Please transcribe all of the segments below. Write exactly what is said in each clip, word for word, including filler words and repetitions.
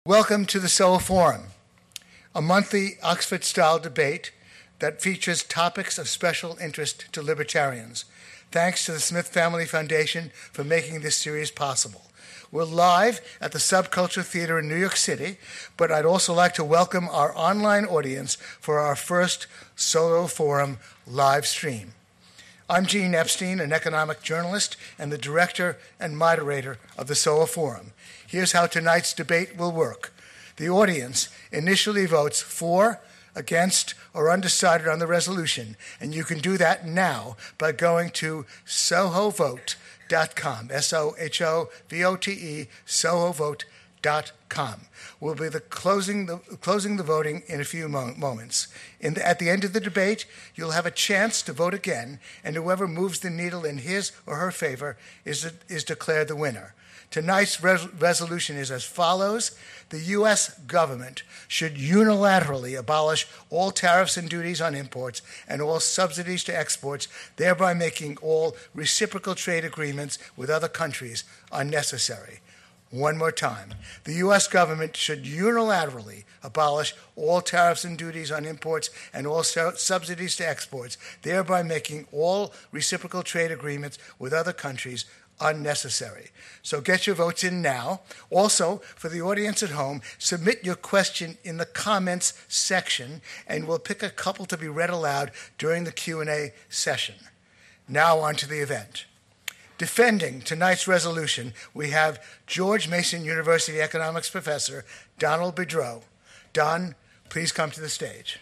Welcome to the S O A Forum, a monthly Oxford-style debate that features topics of special interest to libertarians. Thanks to the Smith Family Foundation for making this series possible. We're live at the Subculture Theater in New York City, but I'd also like to welcome our online audience for our first S O A Forum live stream. I'm Gene Epstein, an economic journalist and the director and moderator of the S O A Forum. Here's how tonight's debate will work. The audience initially votes for, against, or undecided on the resolution, and you can do that now by going to soho vote dot com, S O H O V O T E, soho vote dot com. We'll be the closing, the, closing the voting in a few mo- moments. In the, at the end of the debate, you'll have a chance to vote again, and whoever moves the needle in his or her favor is, is declared the winner. Tonight's res- resolution is as follows. The U S government should unilaterally abolish all tariffs and duties on imports and all subsidies to exports, thereby making all reciprocal trade agreements with other countries unnecessary. One more time. The U S government should unilaterally abolish all tariffs and duties on imports and all su- subsidies to exports, thereby making all reciprocal trade agreements with other countries unnecessary. So get your votes in now. Also, for the audience at home, submit your question in the comments section, and we'll pick a couple to be read aloud during the Q and A session. Now on to the event. Defending tonight's resolution, we have George Mason University economics professor Donald Boudreaux. Don, please come to the stage.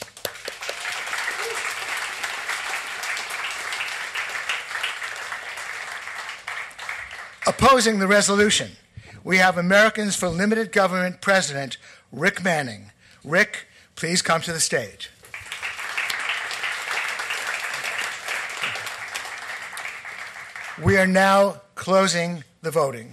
Opposing the resolution, we have Americans for Limited Government President Rick Manning. Rick, please come to the stage. We are now closing the voting.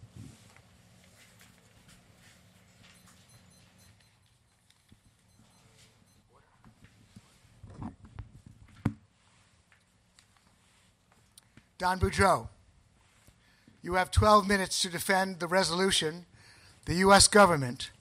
Don Boudreaux, you have twelve minutes to defend the resolution. The U S government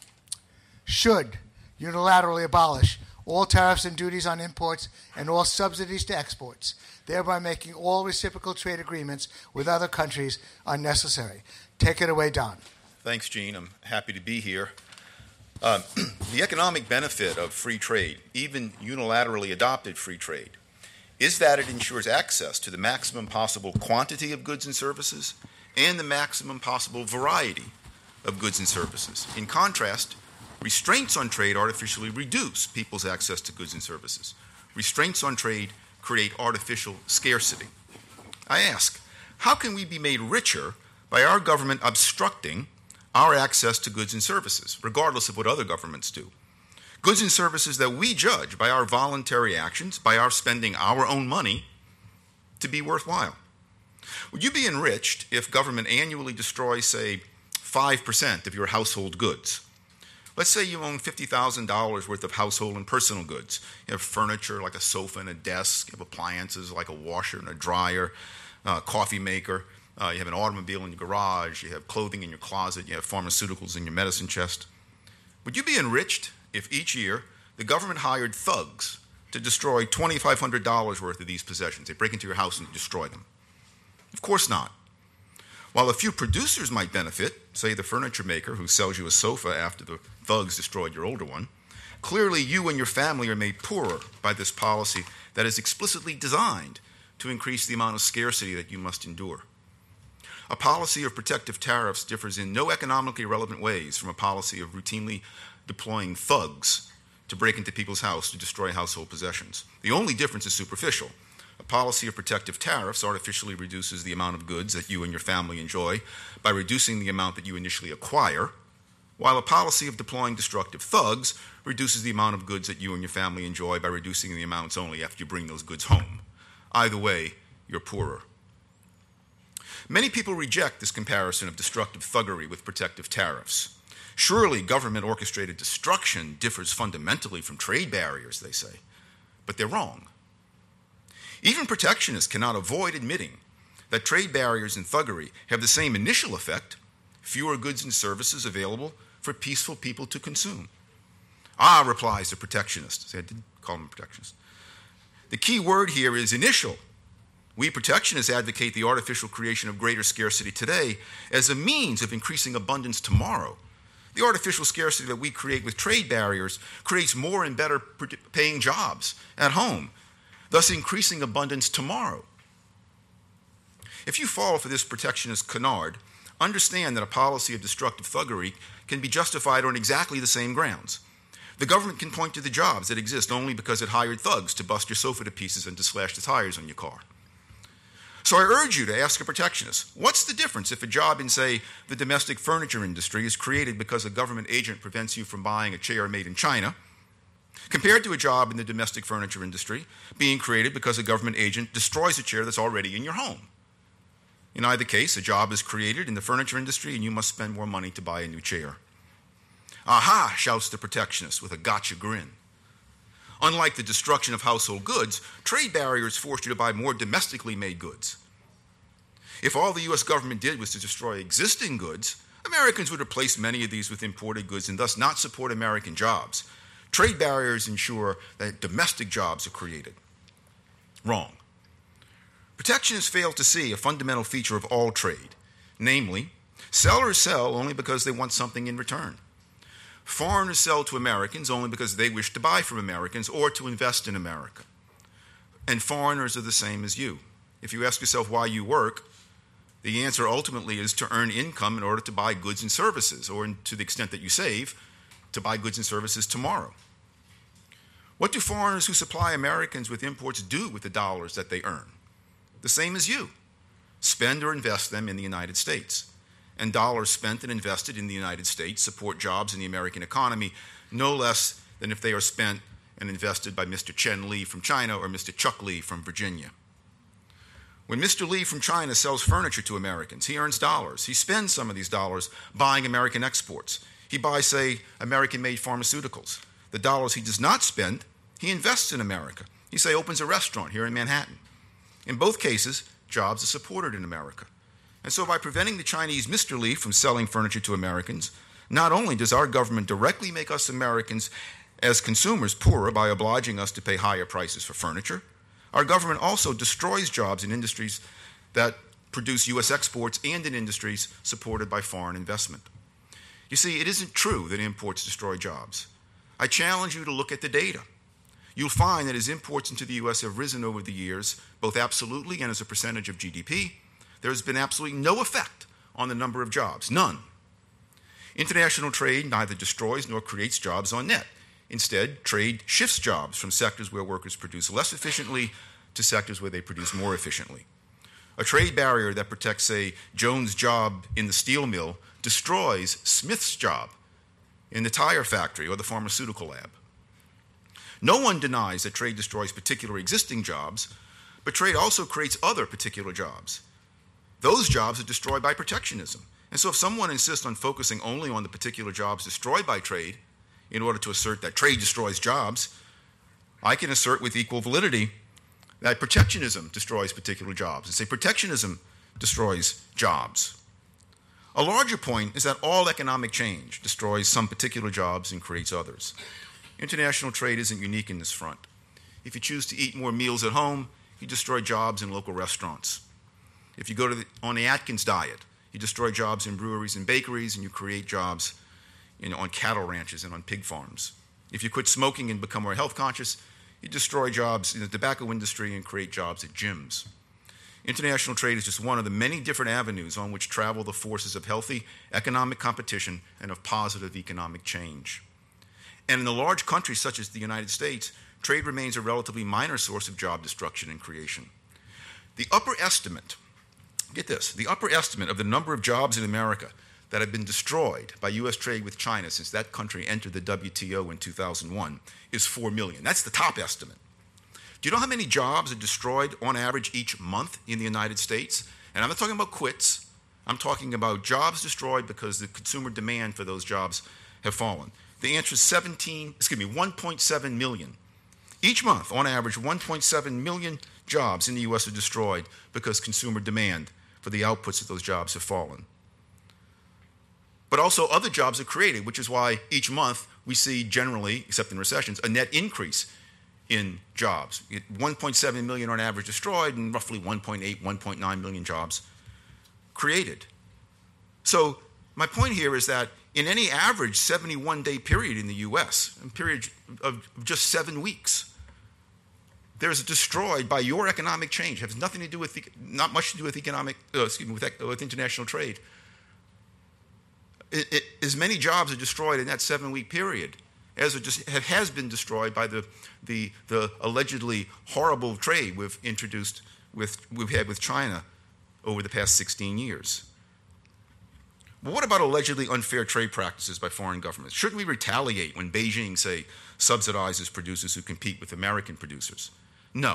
should unilaterally abolish all tariffs and duties on imports and all subsidies to exports, thereby making all reciprocal trade agreements with other countries unnecessary. Take it away, Don. Thanks, Gene. I'm happy to be here. Uh, the economic benefit of free trade, even unilaterally adopted free trade, is that it ensures access to the maximum possible quantity of goods and services and the maximum possible variety of goods and services. In contrast, restraints on trade artificially reduce people's access to goods and services. Restraints on trade create artificial scarcity. I ask, how can we be made richer by our government obstructing our access to goods and services, regardless of what other governments do? Goods and services that we judge by our voluntary actions, by our spending our own money, to be worthwhile. Would you be enriched if government annually destroys, say, five percent of your household goods? Let's say you own fifty thousand dollars worth of household and personal goods. You have furniture like a sofa and a desk. You have appliances like a washer and a dryer, a coffee maker. Uh, you have an automobile in your garage. You have clothing in your closet. You have pharmaceuticals in your medicine chest. Would you be enriched if each year the government hired thugs to destroy two thousand five hundred dollars worth of these possessions? They break into your house and destroy them. Of course not. While a few producers might benefit, say the furniture maker who sells you a sofa after the thugs destroyed your older one, clearly you and your family are made poorer by this policy that is explicitly designed to increase the amount of scarcity that you must endure. A policy of protective tariffs differs in no economically relevant ways from a policy of routinely deploying thugs to break into people's house to destroy household possessions. The only difference is superficial. A policy of protective tariffs artificially reduces the amount of goods that you and your family enjoy by reducing the amount that you initially acquire, while a policy of deploying destructive thugs reduces the amount of goods that you and your family enjoy by reducing the amounts only after you bring those goods home. Either way, you're poorer. Many people reject this comparison of destructive thuggery with protective tariffs. Surely government-orchestrated destruction differs fundamentally from trade barriers, they say. But they're wrong. Even protectionists cannot avoid admitting that trade barriers and thuggery have the same initial effect, fewer goods and services available for peaceful people to consume. Ah, replies the protectionist. See, I didn't call him a protectionist. The key word here is initial. We protectionists advocate the artificial creation of greater scarcity today as a means of increasing abundance tomorrow. The artificial scarcity that we create with trade barriers creates more and better paying jobs at home, thus increasing abundance tomorrow. If you fall for this protectionist canard, understand that a policy of destructive thuggery can be justified on exactly the same grounds. The government can point to the jobs that exist only because it hired thugs to bust your sofa to pieces and to slash the tires on your car. So I urge you to ask a protectionist, what's the difference if a job in, say, the domestic furniture industry is created because a government agent prevents you from buying a chair made in China, compared to a job in the domestic furniture industry being created because a government agent destroys a chair that's already in your home? In either case, a job is created in the furniture industry and you must spend more money to buy a new chair. Aha, shouts the protectionist with a gotcha grin. Unlike the destruction of household goods, trade barriers force you to buy more domestically made goods. If all the U S government did was to destroy existing goods, Americans would replace many of these with imported goods and thus not support American jobs. Trade barriers ensure that domestic jobs are created. Wrong. Protectionists fail to see a fundamental feature of all trade, namely, sellers sell only because they want something in return. Foreigners sell to Americans only because they wish to buy from Americans or to invest in America. And foreigners are the same as you. If you ask yourself why you work, the answer ultimately is to earn income in order to buy goods and services, or to the extent that you save, to buy goods and services tomorrow. What do foreigners who supply Americans with imports do with the dollars that they earn? The same as you. Spend or invest them in the United States. And dollars spent and invested in the United States support jobs in the American economy no less than if they are spent and invested by Mister Chen Li from China or Mister Chuck Li from Virginia. When Mister Li from China sells furniture to Americans, he earns dollars. He spends some of these dollars buying American exports. He buys, say, American-made pharmaceuticals. The dollars he does not spend, he invests in America. He, say, opens a restaurant here in Manhattan. In both cases, jobs are supported in America. And so by preventing the Chinese Mister Li from selling furniture to Americans, not only does our government directly make us Americans as consumers poorer by obliging us to pay higher prices for furniture, our government also destroys jobs in industries that produce U S exports and in industries supported by foreign investment. You see, it isn't true that imports destroy jobs. I challenge you to look at the data. You'll find that as imports into the U S have risen over the years, both absolutely and as a percentage of G D P, there has been absolutely no effect on the number of jobs, none. International trade neither destroys nor creates jobs on net. Instead, trade shifts jobs from sectors where workers produce less efficiently to sectors where they produce more efficiently. A trade barrier that protects, say, Jones' job in the steel mill destroys Smith's job in the tire factory or the pharmaceutical lab. No one denies that trade destroys particular existing jobs, but trade also creates other particular jobs. Those jobs are destroyed by protectionism. And so if someone insists on focusing only on the particular jobs destroyed by trade in order to assert that trade destroys jobs, I can assert with equal validity that protectionism destroys particular jobs and say protectionism destroys jobs. A larger point is that all economic change destroys some particular jobs and creates others. International trade isn't unique in this front. If you choose to eat more meals at home, you destroy jobs in local restaurants. If you go to the, on the Atkins diet, you destroy jobs in breweries and bakeries, and you create jobs in, on cattle ranches and on pig farms. If you quit smoking and become more health conscious, you destroy jobs in the tobacco industry and create jobs at gyms. International trade is just one of the many different avenues on which travel the forces of healthy economic competition and of positive economic change. And in a large country such as the United States, trade remains a relatively minor source of job destruction and creation. The upper estimate Get this, the upper estimate of the number of jobs in America that have been destroyed by U S trade with China since that country entered the W T O in two thousand one is four million. That's the top estimate. Do you know how many jobs are destroyed on average each month in the United States? And I'm not talking about quits. I'm talking about jobs destroyed because the consumer demand for those jobs have fallen. The answer is seventeen, excuse me, one point seven million. Each month, on average, one point seven million jobs in the U S are destroyed because consumer demand for the outputs of those jobs have fallen. but also other jobs are created, which is why each month we see generally, except in recessions, a net increase in jobs. one point seven million on average destroyed and roughly one point eight, one point nine million jobs created. So my point here is that in any average seventy-one day period in the U S, a period of just seven weeks, there's destroyed by your economic change. It has nothing to do with, not much to do with economic, uh, excuse me, with, with international trade. It, it, as many jobs are destroyed in that seven-week period as it just has been destroyed by the, the, the allegedly horrible trade we've introduced with, we've had with China over the past sixteen years. But what about allegedly unfair trade practices by foreign governments? Shouldn't we retaliate when Beijing, say, subsidizes producers who compete with American producers? No.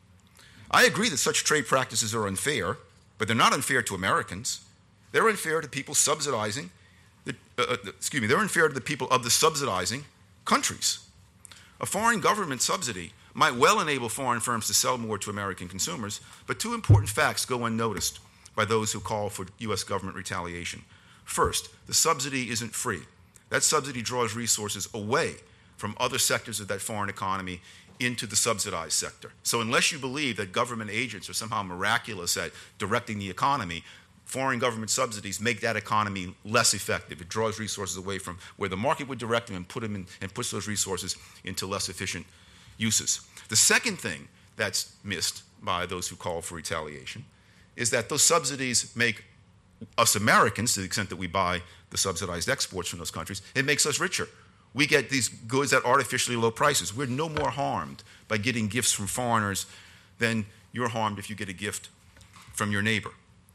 I agree that such trade practices are unfair, but they're not unfair to Americans. They're unfair to people subsidizing, the, uh, excuse me, they're unfair to the people of the subsidizing countries. A foreign government subsidy might well enable foreign firms to sell more to American consumers, but two important facts go unnoticed by those who call for U S government retaliation. First, the subsidy isn't free. That subsidy draws resources away from other sectors of that foreign economy into the subsidized sector. So unless you believe that government agents are somehow miraculous at directing the economy, foreign government subsidies make that economy less effective. It draws resources away from where the market would direct them and put them in, and puts those resources into less efficient uses. The second thing that's missed by those who call for retaliation is that those subsidies make us Americans, to the extent that we buy the subsidized exports from those countries, it makes us richer. We get these goods at artificially low prices. We're no more harmed by getting gifts from foreigners than you're harmed if you get a gift from your neighbor.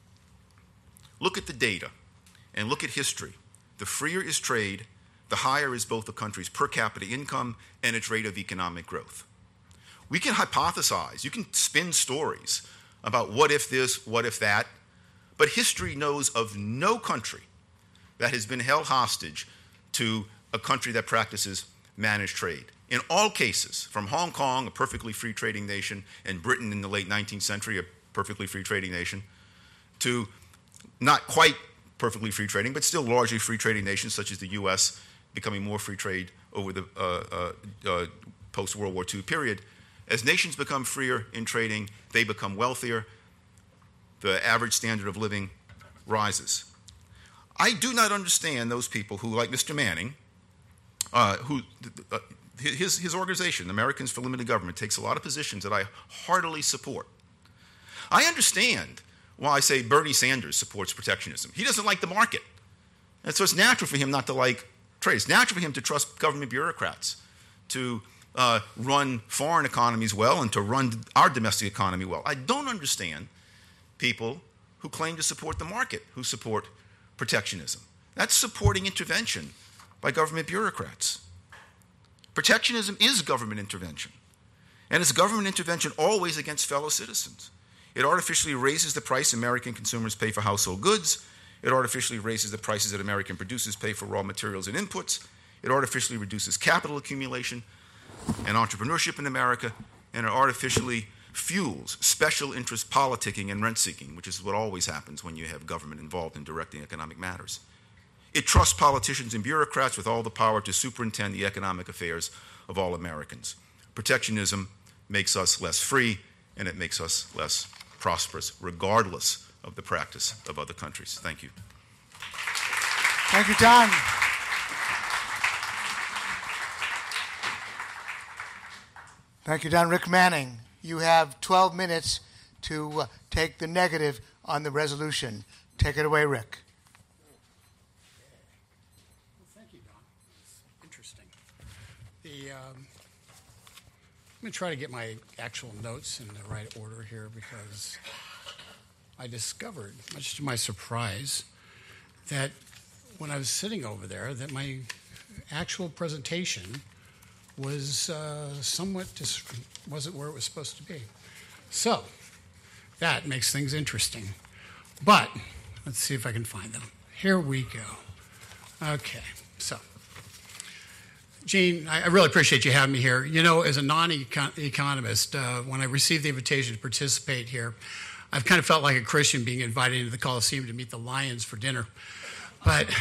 Look at the data and look at history. The freer is trade, the higher is both the country's per capita income and its rate of economic growth. We can hypothesize, you can spin stories about what if this, what if that, but history knows of no country that has been held hostage to a country that practices managed trade. In all cases, from Hong Kong, a perfectly free trading nation, and Britain in the late nineteenth century, a perfectly free trading nation, to not quite perfectly free trading, but still largely free trading nations such as the U S becoming more free trade over the uh, uh, uh, post-World War Two period. As nations become freer in trading, they become wealthier. The average standard of living rises. I do not understand those people who, like Mister Manning, uh, who uh, his, his organization, Americans for Limited Government, takes a lot of positions that I heartily support. I understand why I say Bernie Sanders supports protectionism. He doesn't like the market. And so it's natural for him not to like trade. It's natural for him to trust government bureaucrats to uh, run foreign economies well and to run our domestic economy well. I don't understand people who claim to support the market, who support protectionism. That's supporting intervention by government bureaucrats. Protectionism is government intervention. And it's government intervention always against fellow citizens. It artificially raises the price American consumers pay for household goods. It artificially raises the prices that American producers pay for raw materials and inputs. It artificially reduces capital accumulation and entrepreneurship in America. And it artificially fuels special interest politicking and rent-seeking, which is what always happens when you have government involved in directing economic matters. It trusts politicians and bureaucrats with all the power to superintend the economic affairs of all Americans. Protectionism makes us less free, and it makes us less prosperous, regardless of the practice of other countries. Thank you. Thank you, Don. Thank you, Don. Rick Manning, you have twelve minutes to uh, take the negative on the resolution. Take it away, Rick. Well, thank you, Don. It's interesting. The, um, I'm going to try to get my actual notes in the right order here because I discovered, much to my surprise, that when I was sitting over there, that my actual presentation was uh, somewhat dis- wasn't where it was supposed to be. So that makes things interesting. But let's see if I can find them. Here we go. Okay, so Gene, I really appreciate you having me here. You know, as a non-economist, uh, when I received the invitation to participate here, I've kind of felt like a Christian being invited into the Coliseum to meet the lions for dinner. But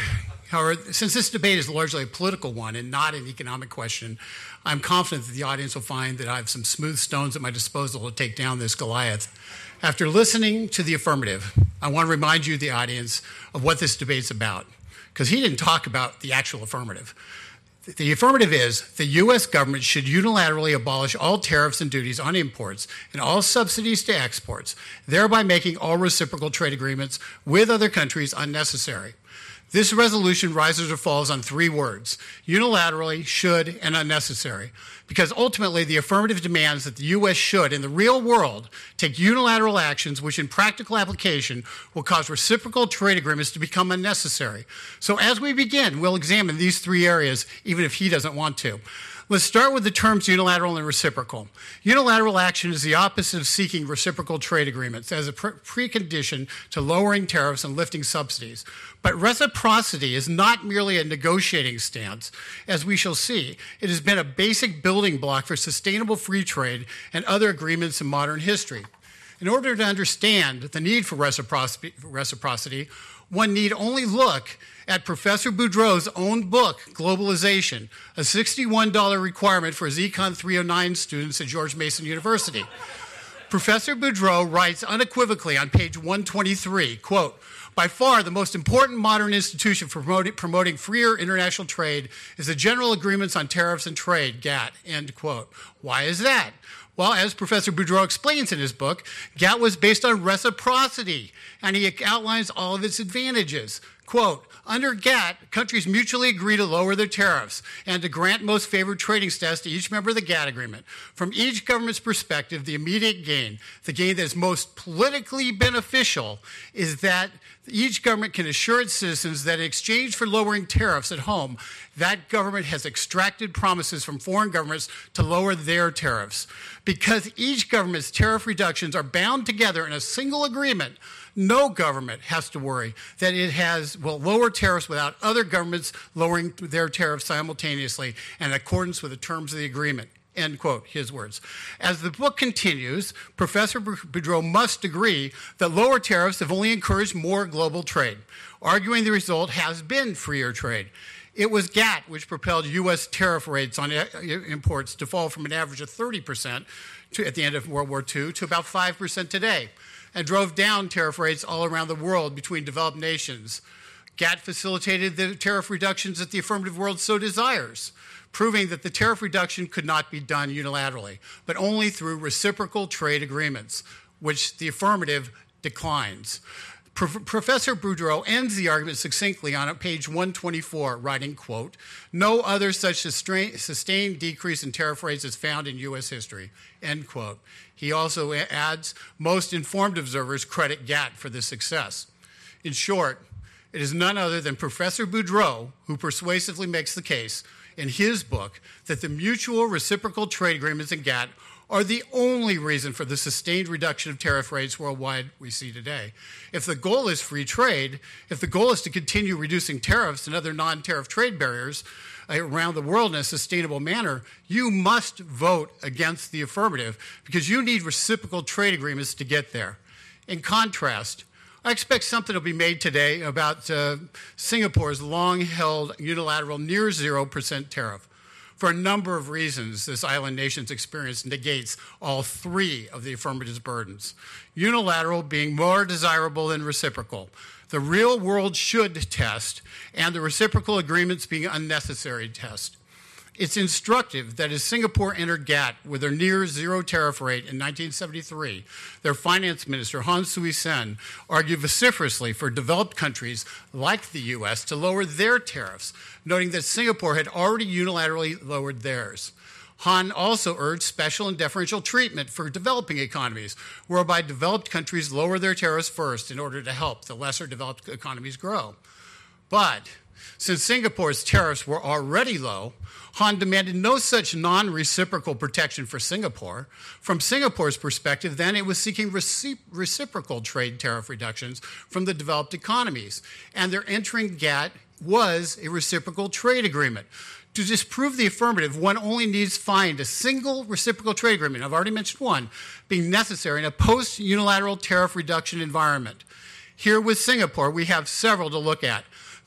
However, since this debate is largely a political one and not an economic question, I'm confident that the audience will find that I have some smooth stones at my disposal to take down this Goliath. After listening to the affirmative, I want to remind you, the audience, of what this debate's about, because he didn't talk about the actual affirmative. The affirmative is the U S government should unilaterally abolish all tariffs and duties on imports and all subsidies to exports, thereby making all reciprocal trade agreements with other countries unnecessary. This resolution rises or falls on three words: unilaterally, should, and unnecessary, because ultimately the affirmative demands that the U S should, in the real world, take unilateral actions which in practical application will cause reciprocal trade agreements to become unnecessary. So as we begin, we'll examine these three areas, even if he doesn't want to. Let's start with the terms unilateral and reciprocal. Unilateral action is the opposite of seeking reciprocal trade agreements as a pre- precondition to lowering tariffs and lifting subsidies. But reciprocity is not merely a negotiating stance. As we shall see, it has been a basic building block for sustainable free trade and other agreements in modern history. In order to understand the need for reciprocity, reciprocity one need only look at Professor Boudreau's own book, Globalization, a sixty-one dollars requirement for his Econ three oh nine students at George Mason University. Professor Boudreau writes unequivocally on page one twenty-three, quote, "By far the most important modern institution for promoting, promoting freer international trade is the General Agreements on Tariffs and Trade, G A T," end quote. Why is that? Well, as Professor Boudreau explains in his book, G A T was based on reciprocity, and he outlines all of its advantages. Quote, "Under G A T, countries mutually agree to lower their tariffs and to grant most favored trading status to each member of the G A T agreement. From each government's perspective, the immediate gain, the gain that is most politically beneficial, is that each government can assure its citizens that in exchange for lowering tariffs at home, that government has extracted promises from foreign governments to lower their tariffs. Because each government's tariff reductions are bound together in a single agreement, no government has to worry that it has will lower tariffs without other governments lowering their tariffs simultaneously in accordance with the terms of the agreement." End quote, his words. As the book continues, Professor Boudreau must agree that lower tariffs have only encouraged more global trade, arguing the result has been freer trade. It was G A T which propelled U S tariff rates on imports to fall from an average of thirty percent to, at the end of World War Two to about five percent today, and drove down tariff rates all around the world between developed nations. G A T facilitated the tariff reductions that the affirmative world so desires, proving that the tariff reduction could not be done unilaterally, but only through reciprocal trade agreements, which the affirmative declines. Pro- Professor Boudreau ends the argument succinctly on page one twenty-four, writing, quote, "No other such sustained decrease in tariff rates is found in U S history," end quote. He also adds, "Most informed observers credit G A T for this success." In short, it is none other than Professor Boudreau who persuasively makes the case in his book that the mutual reciprocal trade agreements in G A T are the only reason for the sustained reduction of tariff rates worldwide we see today. If the goal is free trade, if the goal is to continue reducing tariffs and other non-tariff trade barriers around the world in a sustainable manner, you must vote against the affirmative because you need reciprocal trade agreements to get there. In contrast, I expect something will be made today about uh, Singapore's long-held unilateral near zero percent tariff. For a number of reasons, this island nation's experience negates all three of the affirmative's burdens. Unilateral being more desirable than reciprocal, the real world should test, and the reciprocal agreements being unnecessary test. It's instructive that as Singapore entered G A T with their near zero tariff rate in nineteen seventy-three, their finance minister, Hon Sui Sen, argued vociferously for developed countries like the U S to lower their tariffs, noting that Singapore had already unilaterally lowered theirs. Han also urged special and deferential treatment for developing economies, whereby developed countries lower their tariffs first in order to help the lesser developed economies grow. But since Singapore's tariffs were already low, Han demanded no such non-reciprocal protection for Singapore. From Singapore's perspective, then, it was seeking reci- reciprocal trade tariff reductions from the developed economies, and their entering G A T was a reciprocal trade agreement. To disprove the affirmative, one only needs find a single reciprocal trade agreement, I've already mentioned one, being necessary in a post-unilateral tariff reduction environment. Here with Singapore, we have several to look at.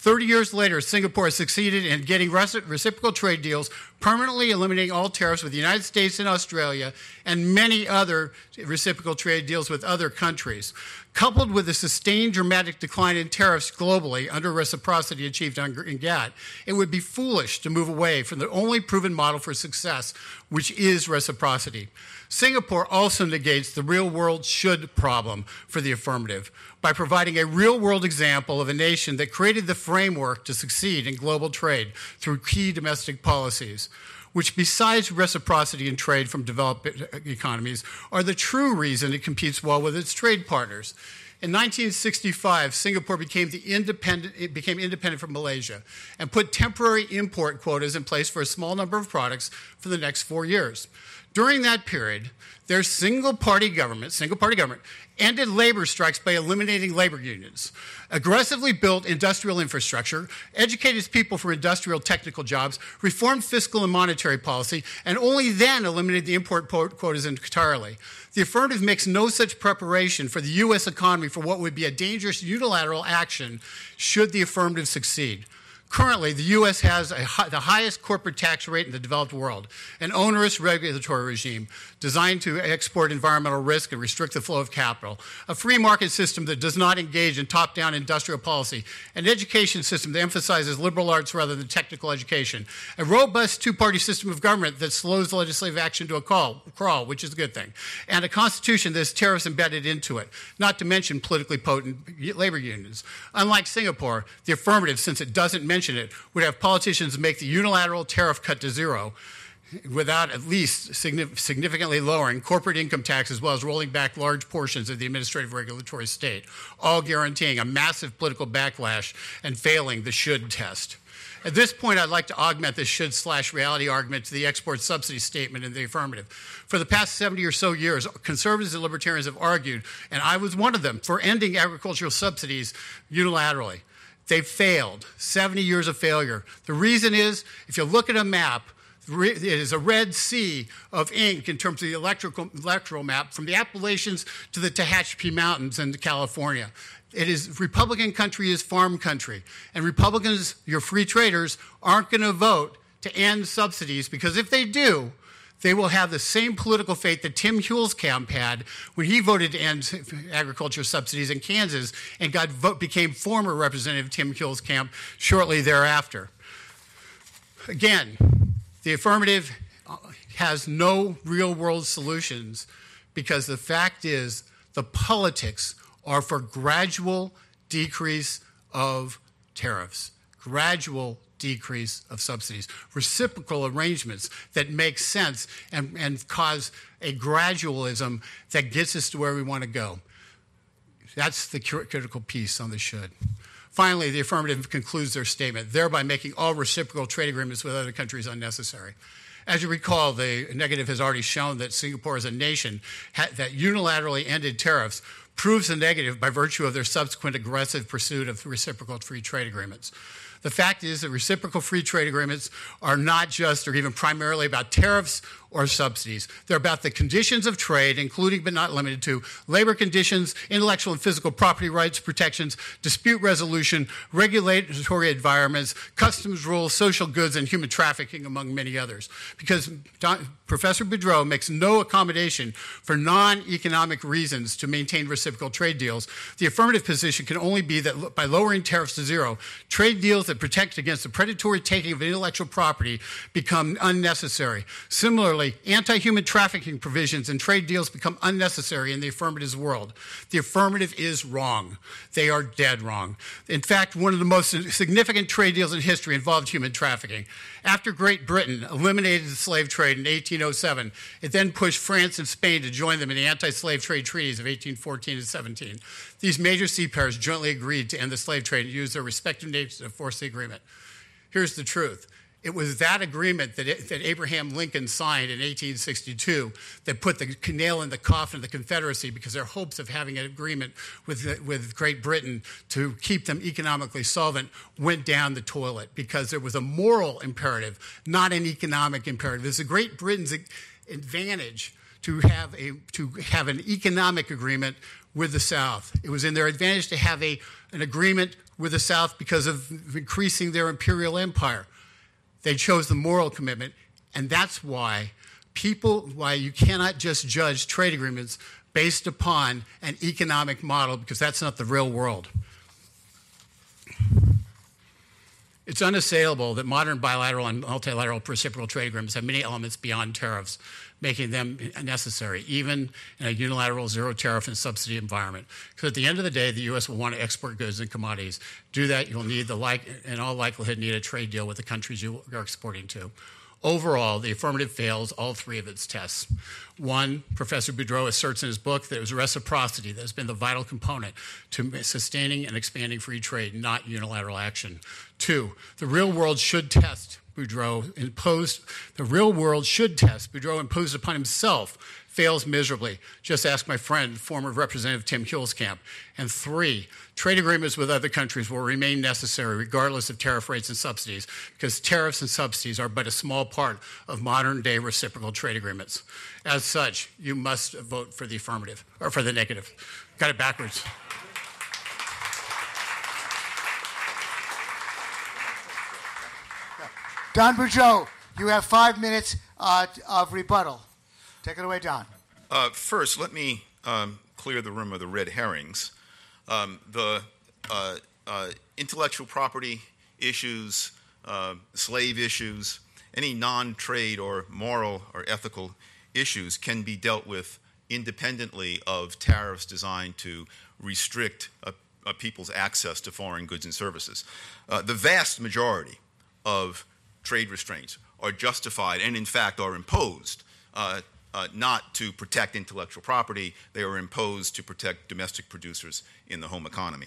thirty years later, Singapore has succeeded in getting reciprocal trade deals, permanently eliminating all tariffs with the United States and Australia, and many other reciprocal trade deals with other countries. Coupled with a sustained dramatic decline in tariffs globally under reciprocity achieved in GATT, it would be foolish to move away from the only proven model for success, which is reciprocity. Singapore also negates the real-world should problem for the affirmative by providing a real-world example of a nation that created the framework to succeed in global trade through key domestic policies, which besides reciprocity in trade from developed economies are the true reason it competes well with its trade partners. In nineteen sixty-five, Singapore became, the independent, it became independent from Malaysia and put temporary import quotas in place for a small number of products for the next four years. During that period, their single-party government, single-party government, ended labor strikes by eliminating labor unions, aggressively built industrial infrastructure, educated people for industrial technical jobs, reformed fiscal and monetary policy, and only then eliminated the import quotas entirely. The affirmative makes no such preparation for the U S economy for what would be a dangerous unilateral action should the affirmative succeed. Currently, the U S has a, the highest corporate tax rate in the developed world, an onerous regulatory regime designed to export environmental risk and restrict the flow of capital, a free market system that does not engage in top-down industrial policy, an education system that emphasizes liberal arts rather than technical education, a robust two-party system of government that slows legislative action to a call, crawl, which is a good thing, and a constitution that has tariffs embedded into it, not to mention politically potent labor unions. Unlike Singapore, the affirmative, since it doesn't mention it, would have politicians make the unilateral tariff cut to zero without at least significantly lowering corporate income tax as well as rolling back large portions of the administrative regulatory state, all guaranteeing a massive political backlash and failing the should test. At this point, I'd like to augment the should slash reality argument to the export subsidy statement in the affirmative. For the past seventy or so years, conservatives and libertarians have argued, and I was one of them, for ending agricultural subsidies unilaterally. They've failed, seventy years of failure. The reason is, if you look at a map, it is a red sea of ink in terms of the electrical, electoral map from the Appalachians to the Tehachapi Mountains in California. It is, Republican country is farm country. And Republicans, your free traders, aren't going to vote to end subsidies because if they do, they will have the same political fate that Tim Huelskamp had when he voted to end agriculture subsidies in Kansas and got vote, became former Representative Tim Huelskamp shortly thereafter. Again, the affirmative has no real-world solutions because the fact is the politics are for gradual decrease of tariffs, gradual decrease of subsidies, reciprocal arrangements that make sense and, and cause a gradualism that gets us to where we want to go. That's the critical piece on the should. Finally, the affirmative concludes their statement, thereby making all reciprocal trade agreements with other countries unnecessary. As you recall, the negative has already shown that Singapore as a nation that unilaterally ended tariffs proves the negative by virtue of their subsequent aggressive pursuit of reciprocal free trade agreements. The fact is that reciprocal free trade agreements are not just or even primarily about tariffs or subsidies. They're about the conditions of trade, including but not limited to labor conditions, intellectual and physical property rights protections, dispute resolution, regulatory environments, customs rules, social goods, and human trafficking, among many others. Because Don, Professor Boudreau makes no accommodation for non-economic reasons to maintain reciprocal trade deals, the affirmative position can only be that by lowering tariffs to zero, trade deals that protect against the predatory taking of intellectual property become unnecessary. Similarly, anti-human trafficking provisions and trade deals become unnecessary in the affirmative's world. The affirmative is wrong. They are dead wrong. In fact, one of the most significant trade deals in history involved human trafficking. After Great Britain eliminated the slave trade in eighteen oh seven, it then pushed France and Spain to join them in the anti-slave trade treaties of eighteen fourteen and seventeen. These major sea powers jointly agreed to end the slave trade and use their respective nations to force the agreement. Here's the truth. It was that agreement that, it, that Abraham Lincoln signed in eighteen sixty-two that put the nail in the coffin of the Confederacy because their hopes of having an agreement with, with Great Britain to keep them economically solvent went down the toilet because there was a moral imperative, not an economic imperative. It's Great Britain's advantage to have, a, to have an economic agreement with the South. It was in their advantage to have a, an agreement with the South because of increasing their imperial empire. They chose the moral commitment, and that's why people, why you cannot just judge trade agreements based upon an economic model, because that's not the real world. It's unassailable that modern bilateral and multilateral reciprocal trade agreements have many elements beyond tariffs, making them necessary, even in a unilateral zero tariff and subsidy environment. Because at the end of the day, the U S will want to export goods and commodities. Do that, you'll need the like, in all likelihood, need a trade deal with the countries you are exporting to. Overall, the affirmative fails all three of its tests. One, Professor Boudreau asserts in his book that it was reciprocity that has been the vital component to sustaining and expanding free trade, not unilateral action. Two, the real world should test Boudreau imposed, the real world should test Boudreau imposed upon himself, fails miserably. Just ask my friend, former Representative Tim Huelskamp. And three, trade agreements with other countries will remain necessary regardless of tariff rates and subsidies, because tariffs and subsidies are but a small part of modern-day reciprocal trade agreements. As such, you must vote for the affirmative, or for the negative. Got it backwards. Don Boudreau, you have five minutes uh, of rebuttal. Take it away, Don. Uh, first, let me um, clear the room of the red herrings. Um, the uh, uh, intellectual property issues, uh, slave issues, any non-trade or moral or ethical issues can be dealt with independently of tariffs designed to restrict uh, uh, people's access to foreign goods and services. Uh, the vast majority of trade restraints are justified and, in fact, are imposed uh, uh, not to protect intellectual property. They are imposed to protect domestic producers in the home economy.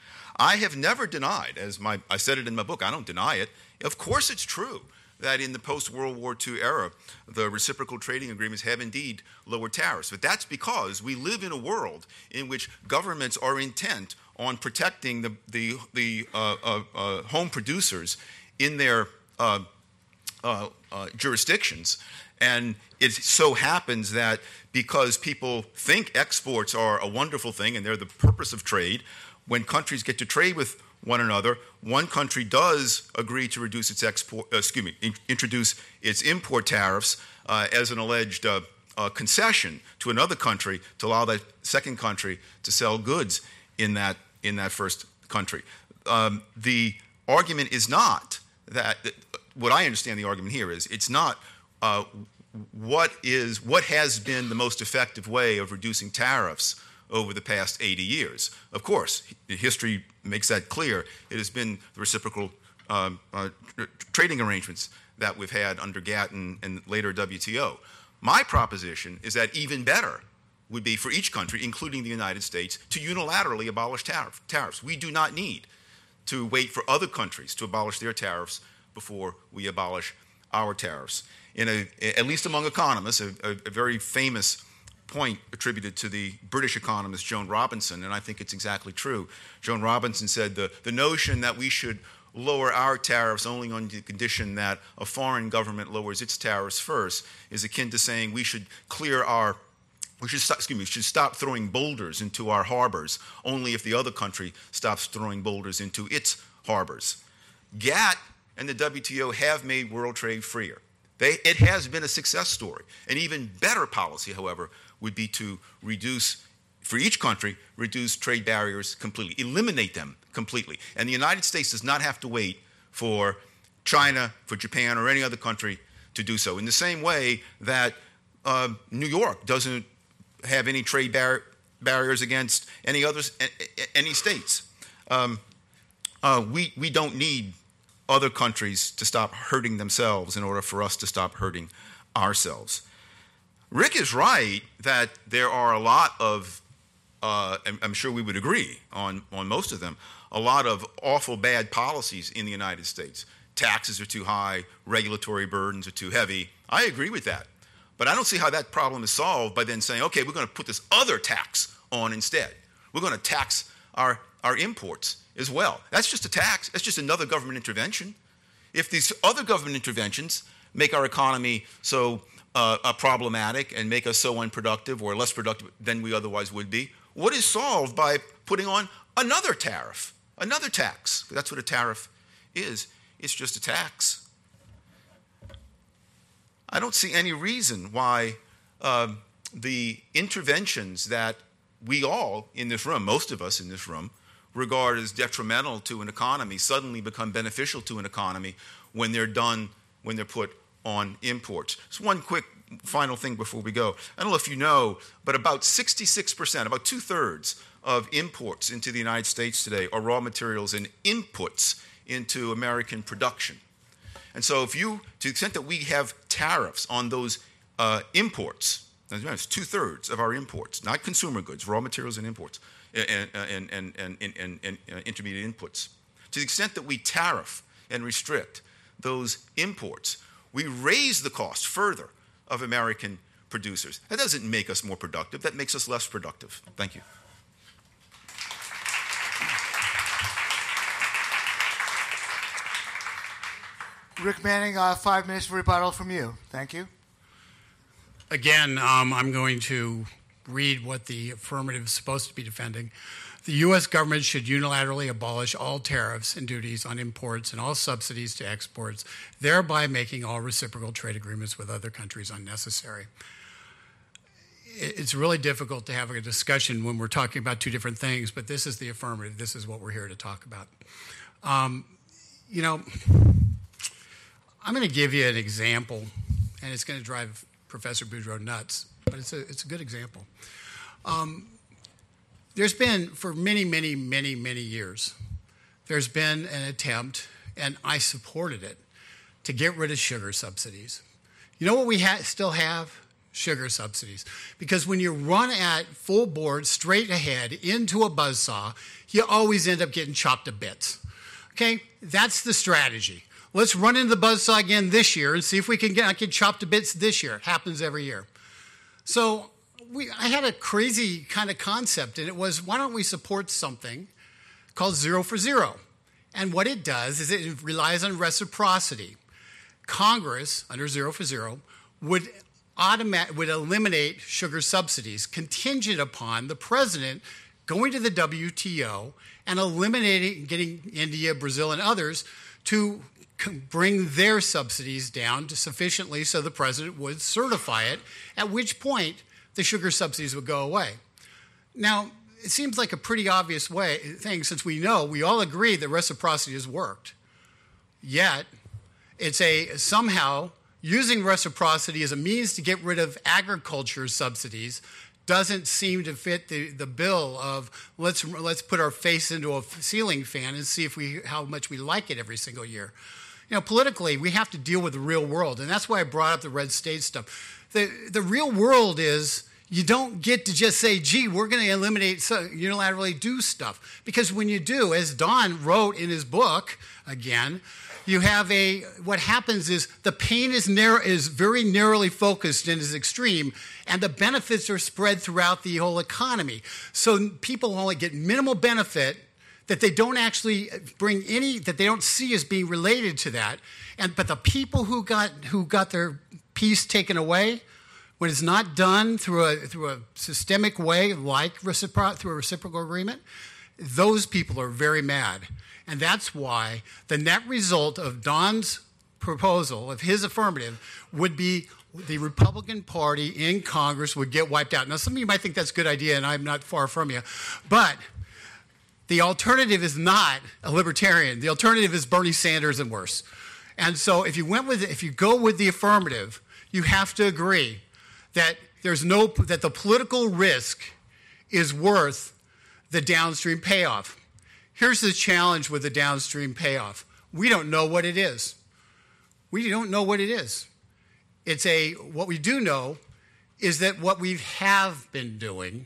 I have never denied, as my, I said it in my book, I don't deny it. Of course it's true that in the post-World War Two era, the reciprocal trading agreements have indeed lowered tariffs. But that's because we live in a world in which governments are intent on protecting the, the, the uh, uh, uh, home producers in their uh, uh, uh, jurisdictions. And it so happens that because people think exports are a wonderful thing and they're the purpose of trade, when countries get to trade with one another, one country does agree to reduce its export, uh, excuse me, in, introduce its import tariffs uh, as an alleged uh, uh, concession to another country to allow that second country to sell goods in that in that first country. Um, the argument is not that. What I understand the argument here is it's not uh, what is what has been the most effective way of reducing tariffs over the past eighty years. Of course, history makes that clear. It has been the reciprocal uh, uh, trading arrangements that we've had under GATT and, and later W T O. My proposition is that even better would be for each country, including the United States, to unilaterally abolish tariff, tariffs. We do not need to wait for other countries to abolish their tariffs before we abolish our tariffs. In a, at least among economists, a, a, a very famous point attributed to the British economist Joan Robinson, and I think it's exactly true. Joan Robinson said the, the notion that we should lower our tariffs only on the condition that a foreign government lowers its tariffs first is akin to saying we should clear our we should stop, excuse me, we should stop throwing boulders into our harbors only if the other country stops throwing boulders into its harbors. GATT and the W T O have made world trade freer. They, it has been a success story. An even better policy, however, would be to reduce, for each country, reduce trade barriers completely, eliminate them completely. And the United States does not have to wait for China, for Japan, or any other country to do so. In the same way that uh, New York doesn't have any trade bar barriers against any others, any states. Um, uh, we, we don't need other countries to stop hurting themselves in order for us to stop hurting ourselves. Rick is right that there are a lot of, uh, I'm sure we would agree on, on most of them, a lot of awful bad policies in the United States. Taxes are too high, regulatory burdens are too heavy. I agree with that. But I don't see how that problem is solved by then saying, okay, we're going to put this other tax on instead. We're going to tax our, our imports as well. That's just a tax. That's just another government intervention. If these other government interventions make our economy so uh, uh, problematic and make us so unproductive or less productive than we otherwise would be, what is solved by putting on another tariff, another tax. That's what a tariff is. It's just a tax. I don't see any reason why uh, the interventions that we all in this room, most of us in this room, regard as detrimental to an economy suddenly become beneficial to an economy when they're done, when they're put on imports. So one quick final thing before we go. I don't know if you know, but about sixty-six percent, about two-thirds of imports into the United States today are raw materials and inputs into American production. And so if you, to the extent that we have tariffs on those uh, imports, it's two-thirds of our imports, not consumer goods, raw materials and imports, and, and, and, and, and, and, and uh, intermediate inputs. To the extent that we tariff and restrict those imports, we raise the cost further of American producers. That doesn't make us more productive. That makes us less productive. Thank you. Rick Manning, uh, five minutes for rebuttal from you. Thank you. Again, um, I'm going to read what the affirmative is supposed to be defending. The U S government should unilaterally abolish all tariffs and duties on imports and all subsidies to exports, thereby making all reciprocal trade agreements with other countries unnecessary. It's really difficult to have a discussion when we're talking about two different things, but this is the affirmative. This is what we're here to talk about. Um, you know, I'm going to give you an example, and it's going to drive Professor Boudreaux nuts, but it's a, it's a good example. Um, there's been, for many, many, many, many years, there's been an attempt, and I supported it, to get rid of sugar subsidies. You know what we ha- still have? Sugar subsidies. Because when you run at full board, straight ahead, into a buzzsaw, you always end up getting chopped to bits. Okay? That's the strategy. Let's run into the buzzsaw again this year and see if we can get, get chopped to bits this year. It happens every year. So we, I had a crazy kind of concept, and it was, why don't we support something called Zero for Zero? And what it does is it relies on reciprocity. Congress, under Zero for Zero, would, automat- would eliminate sugar subsidies contingent upon the president going to the W T O and eliminating, getting India, Brazil, and others to bring their subsidies down to sufficiently so the president would certify it, at which point the sugar subsidies would go away. Now, it seems like a pretty obvious way thing, since we know, we all agree that reciprocity has worked. Yet, it's a somehow using reciprocity as a means to get rid of agriculture subsidies doesn't seem to fit the, the bill of let's let's put our face into a ceiling fan and see if we how much we like it every single year. You know, politically, we have to deal with the real world, and that's why I brought up the red state stuff. The the real world is you don't get to just say, gee, we're going to eliminate, unilaterally do stuff. Because when you do, as Don wrote in his book, again, you have a, what happens is the pain is narrow, is very narrowly focused and is extreme, and the benefits are spread throughout the whole economy. So people only get minimal benefit that they don't actually bring any, that they don't see as being related to that. And but the people who got who got their piece taken away, when it's not done through a through a systemic way, like recipro- through a reciprocal agreement, those people are very mad. And that's why the net result of Don's proposal, of his affirmative, would be the Republican Party in Congress would get wiped out. Now, some of you might think that's a good idea, and I'm not far from you, but the alternative is not a libertarian. The alternative is Bernie Sanders and worse. And so if you went with if you go with the affirmative, you have to agree that there's no that the political risk is worth the downstream payoff. Here's the challenge with the downstream payoff. We don't know what it is. We don't know what it is. It's a what we do know is that what we have been doing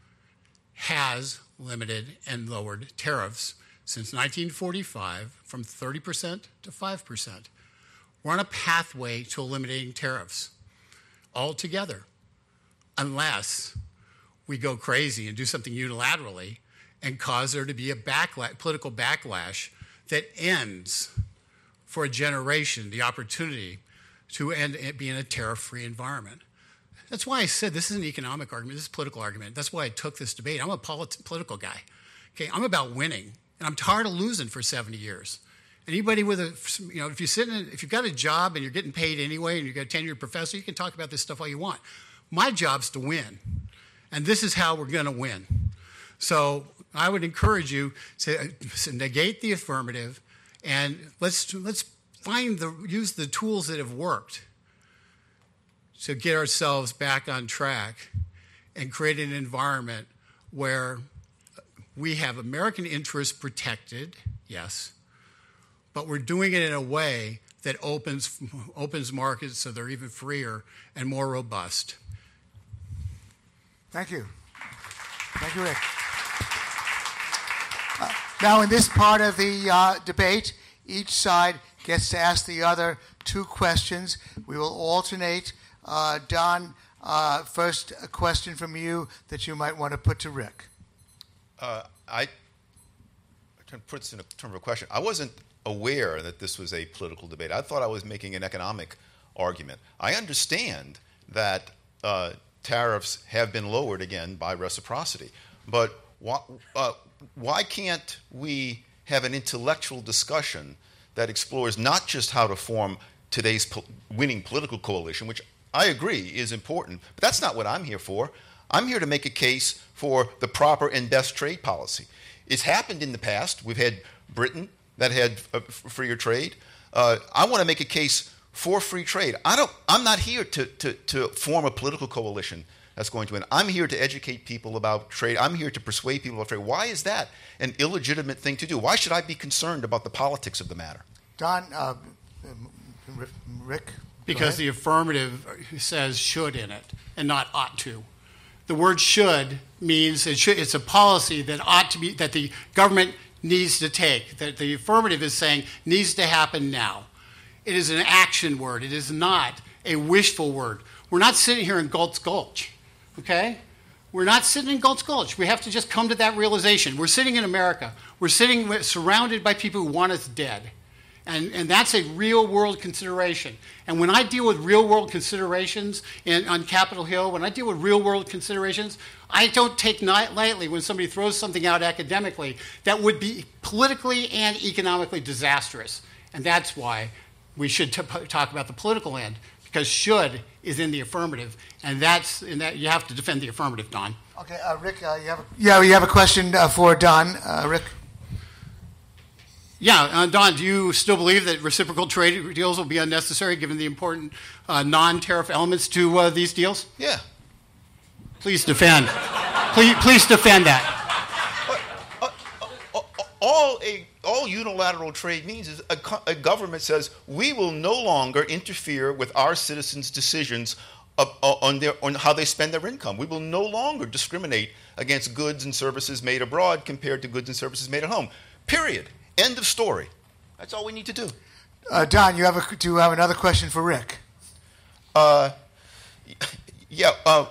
has limited and lowered tariffs since nineteen forty-five from thirty percent to five percent. We're on a pathway to eliminating tariffs altogether, unless we go crazy and do something unilaterally and cause there to be a backlash, political backlash that ends for a generation the opportunity to end it being a tariff-free environment. That's why I said this is an economic argument, this is a political argument. That's why I took this debate. I'm a polit- political guy. Okay, I'm about winning. and I'm tired of losing for seventy years. Anybody with a, you know, if you sit in, if you've got a job and you're getting paid anyway, and you've got a tenured professor, you can talk about this stuff all you want. My job's to win, and this is how we're going to win. So I would encourage you to, to negate the affirmative, and let's let's find the use the tools that have worked to get ourselves back on track and create an environment where we have American interests protected, yes, but we're doing it in a way that opens opens markets so they're even freer and more robust. Thank you. Thank you, Rick. Uh, now, in this part of the uh, debate, each side gets to ask the other two questions. We will alternate. Uh, Don, uh, first a question from you that you might want to put to Rick. Uh, I to put this in a term of a question. I wasn't aware that this was a political debate. I thought I was making an economic argument. I understand that uh, tariffs have been lowered again by reciprocity, but why, uh, why can't we have an intellectual discussion that explores not just how to form today's po- winning political coalition, which I agree is important, but that's not what I'm here for. I'm here to make a case for the proper and best trade policy. It's happened in the past. We've had Britain that had a freer trade. Uh, I want to make a case for free trade. I don't, I'm not here to, to, to form a political coalition that's going to win. I'm here to educate people about trade. I'm here to persuade people about trade. Why is that an illegitimate thing to do? Why should I be concerned about the politics of the matter? Don, uh, Rick? Because the affirmative says should in it and not ought to. The word should means it should, it's a policy that ought to be, that the government needs to take, that the affirmative is saying needs to happen now. It is an action word. It is not a wishful word. We're not sitting here in Galt's Gulch, okay? We're not sitting in Galt's Gulch. We have to just come to that realization. We're sitting in America. We're sitting with, surrounded by people who want us dead. And, and that's a real-world consideration. And when I deal with real-world considerations in, on Capitol Hill, when I deal with real-world considerations, I don't take lightly when somebody throws something out academically that would be politically and economically disastrous. And that's why we should t- talk about the political end, because should is in the affirmative, and that's in that you have to defend the affirmative, Don. Okay, uh, Rick, uh, you have a, yeah, you have a question uh, for Don, uh, Rick. Yeah, uh, Don, do you still believe that reciprocal trade deals will be unnecessary given the important uh, non-tariff elements to uh, these deals? Yeah. Please defend. please, please defend that. Uh, uh, uh, all a all unilateral trade means is a, a government says we will no longer interfere with our citizens' decisions of, uh, on their on how they spend their income. We will no longer discriminate against goods and services made abroad compared to goods and services made at home. Period. End of story. That's all we need to do. Uh, Don, you have a, do you have another question for Rick? Uh, yeah. Uh,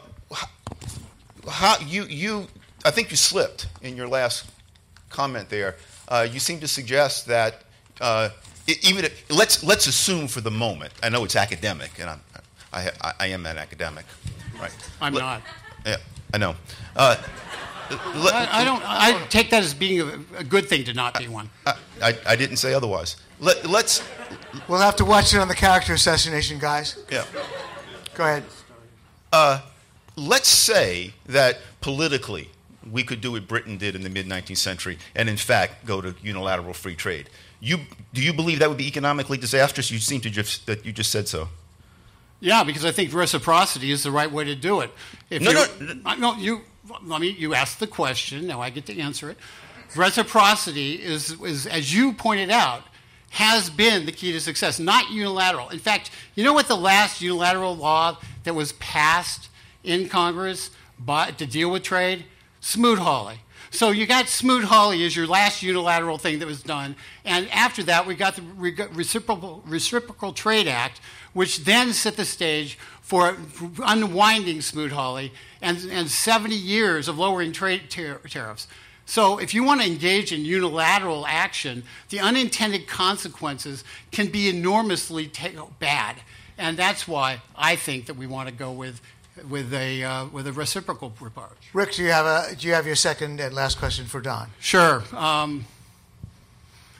how you you? I think you slipped in your last comment there. Uh, you seem to suggest that uh, even if, let's let's assume for the moment. I know it's academic, and I'm, I I, I am an academic, right? I'm Let, not. Yeah, I know. Uh, Let, I, I don't. I take that as being a, a good thing to not be one. I, I, I didn't say otherwise. Let, let's. We'll have to watch it on the character assassination, guys. Yeah. Go ahead. Uh, let's say that politically we could do what Britain did in the mid nineteenth century, and in fact go to unilateral free trade. You do you believe that would be economically disastrous? You seem to just that you just said so. Yeah, because I think reciprocity is the right way to do it. If no, no, no, no. You. Let me. You asked the question. Now I get to answer it. Reciprocity is, is, as you pointed out, has been the key to success. Not unilateral. In fact, you know what the last unilateral law that was passed in Congress by, to deal with trade? Smoot-Hawley. So you got Smoot-Hawley as your last unilateral thing that was done, and after that we got the Reciprocal, Reciprocal Trade Act, which then set the stage for unwinding Smoot-Hawley and, and seventy years of lowering trade tar- tariffs. So if you want to engage in unilateral action, the unintended consequences can be enormously ta- bad, and that's why I think that we want to go with with a uh, with a reciprocal approach. Rick, do you have a do you have your second and last question for Don? Sure. Um,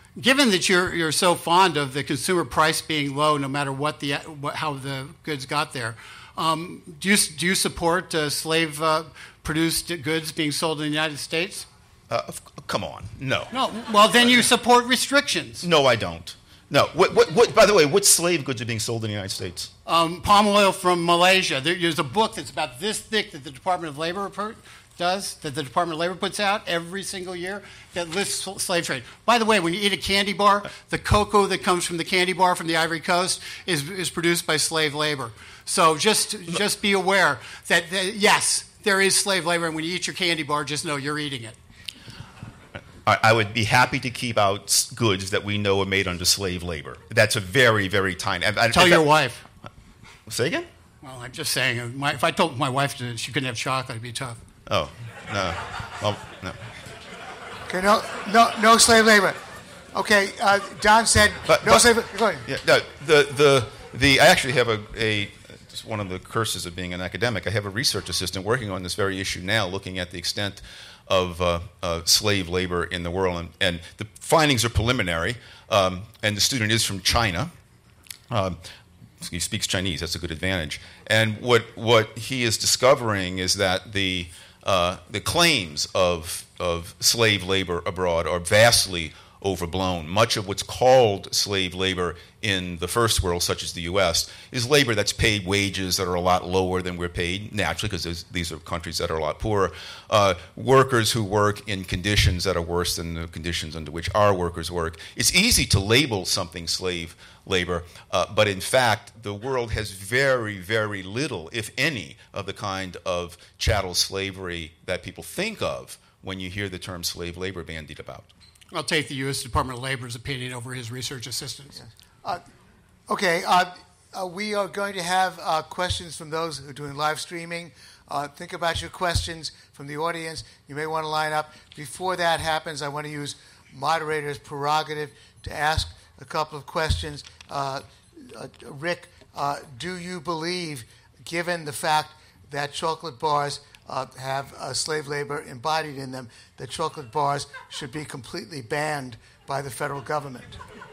Given that you're you're so fond of the consumer price being low, no matter what the what, how the goods got there, um, do you do you support uh, slave uh, produced goods being sold in the United States? Uh, come on, no. No. Well, then you support restrictions. No, I don't. No. What, what, what, by the way, what slave goods are being sold in the United States? Um, palm oil from Malaysia. There, there's a book that's about this thick that the Department of Labor per, does, that the Department of Labor puts out every single year that lists slave trade. By the way, when you eat a candy bar, the cocoa that comes from the candy bar from the Ivory Coast is, is produced by slave labor. So just, just be aware that, that, yes, there is slave labor, and when you eat your candy bar, just know you're eating it. I would be happy to keep out goods that we know are made under slave labor. That's a very, very tiny. I, I, Tell your that, wife. Say again? Well, I'm just saying, my, if I told my wife that she couldn't have chocolate, it'd be tough. Oh, no. Well, no. Okay, no, no, no slave labor. Okay, uh, Don said but, no but, slave labor. Go ahead. Yeah, no, the, the, the, I actually have a, a, it's one of the curses of being an academic. I have a research assistant working on this very issue now, looking at the extent of uh, uh, slave labor in the world. And, and the findings are preliminary, um, and the student is from China. Um, he speaks Chinese, that's a good advantage. And what, what he is discovering is that the, uh, the claims of, of slave labor abroad are vastly overblown. Much of what's called slave labor in the first world, such as the U S, is labor that's paid wages that are a lot lower than we're paid, naturally, because these are countries that are a lot poorer. Uh, workers who work in conditions that are worse than the conditions under which our workers work. It's easy to label something slave labor, uh, but in fact, the world has very, very little, if any, of the kind of chattel slavery that people think of when you hear the term slave labor bandied about. I'll take the U S Department of Labor's opinion over his research assistants. Uh, okay, uh, uh, we are going to have uh, questions from those who are doing live streaming. Uh, think about your questions from the audience. You may want to line up. Before that happens, I want to use moderator's prerogative to ask a couple of questions. Uh, uh, Rick, uh, do you believe, given the fact that chocolate bars Uh, have uh, slave labor embodied in them, that chocolate bars should be completely banned by the federal government?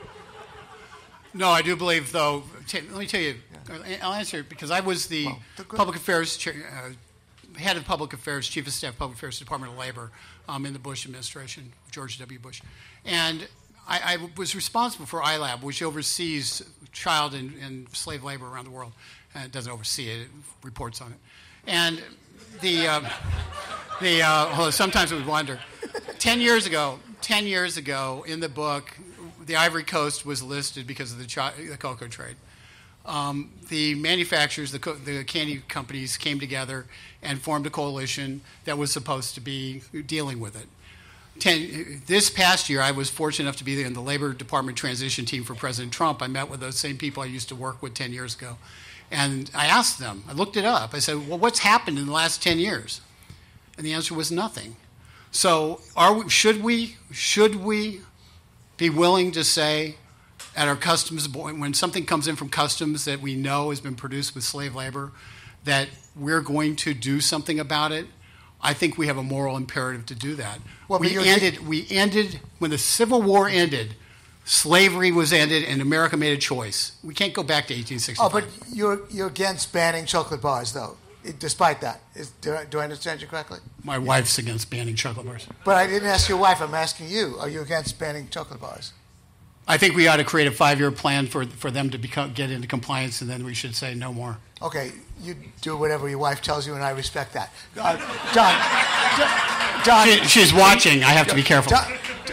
No, I do believe, though. T- let me tell you, yeah. I'll answer it because I was the well, public affairs chair, uh, head of public affairs, chief of staff, public affairs, Department of Labor um, in the Bush administration, George W. Bush, and I, I was responsible for I LAB, which oversees child and, and slave labor around the world. And it doesn't oversee it; it reports on it, and. The, um, the uh, well, sometimes we wonder. Ten years ago, ten years ago, in the book, the Ivory Coast was listed because of the, cho- the cocoa trade. Um, the manufacturers, the, co- the candy companies, came together and formed a coalition that was supposed to be dealing with it. Ten, this past year, I was fortunate enough to be in the Labor Department transition team for President Trump. I met with those same people I used to work with ten years ago. And I asked them, I looked it up. I said, well, what's happened in the last ten years? And the answer was nothing. So are we, should we should we be willing to say at our customs, when something comes in from customs that we know has been produced with slave labor, that we're going to do something about it? I think we have a moral imperative to do that. Well, we ended, we ended, when the Civil War ended, slavery was ended, and America made a choice. We can't go back to eighteen sixty-five. Oh, but you're you're against banning chocolate bars, though, despite that. Is, do, I, do I understand you correctly? My wife's against banning chocolate bars. But I didn't ask your wife. I'm asking you. Are you against banning chocolate bars? I think we ought to create a five-year plan for for them to become, get into compliance, and then we should say no more. Okay, you do whatever your wife tells you, and I respect that. Uh, Don, Don, she, she's watching. I have to be careful. Don,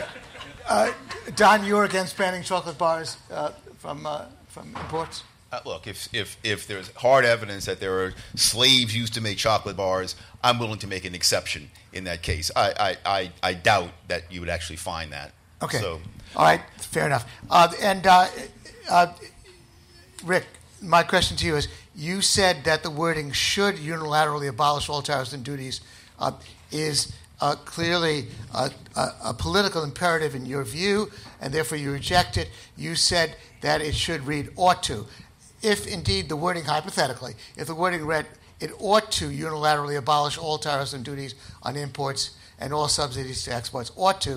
uh, Don, you're against banning chocolate bars uh, from uh, from imports? Uh, look, if, if if there's hard evidence that there are slaves used to make chocolate bars, I'm willing to make an exception in that case. I I, I, I doubt that you would actually find that. Okay. So. All right, fair enough. Uh, and uh, uh, Rick, my question to you is, you said that the wording should unilaterally abolish all tariffs and duties uh, is uh, clearly a, a, a political imperative in your view, and therefore you reject it. You said that it should read ought to. If indeed the wording, hypothetically, if the wording read it ought to unilaterally abolish all tariffs and duties on imports and all subsidies to exports, ought to,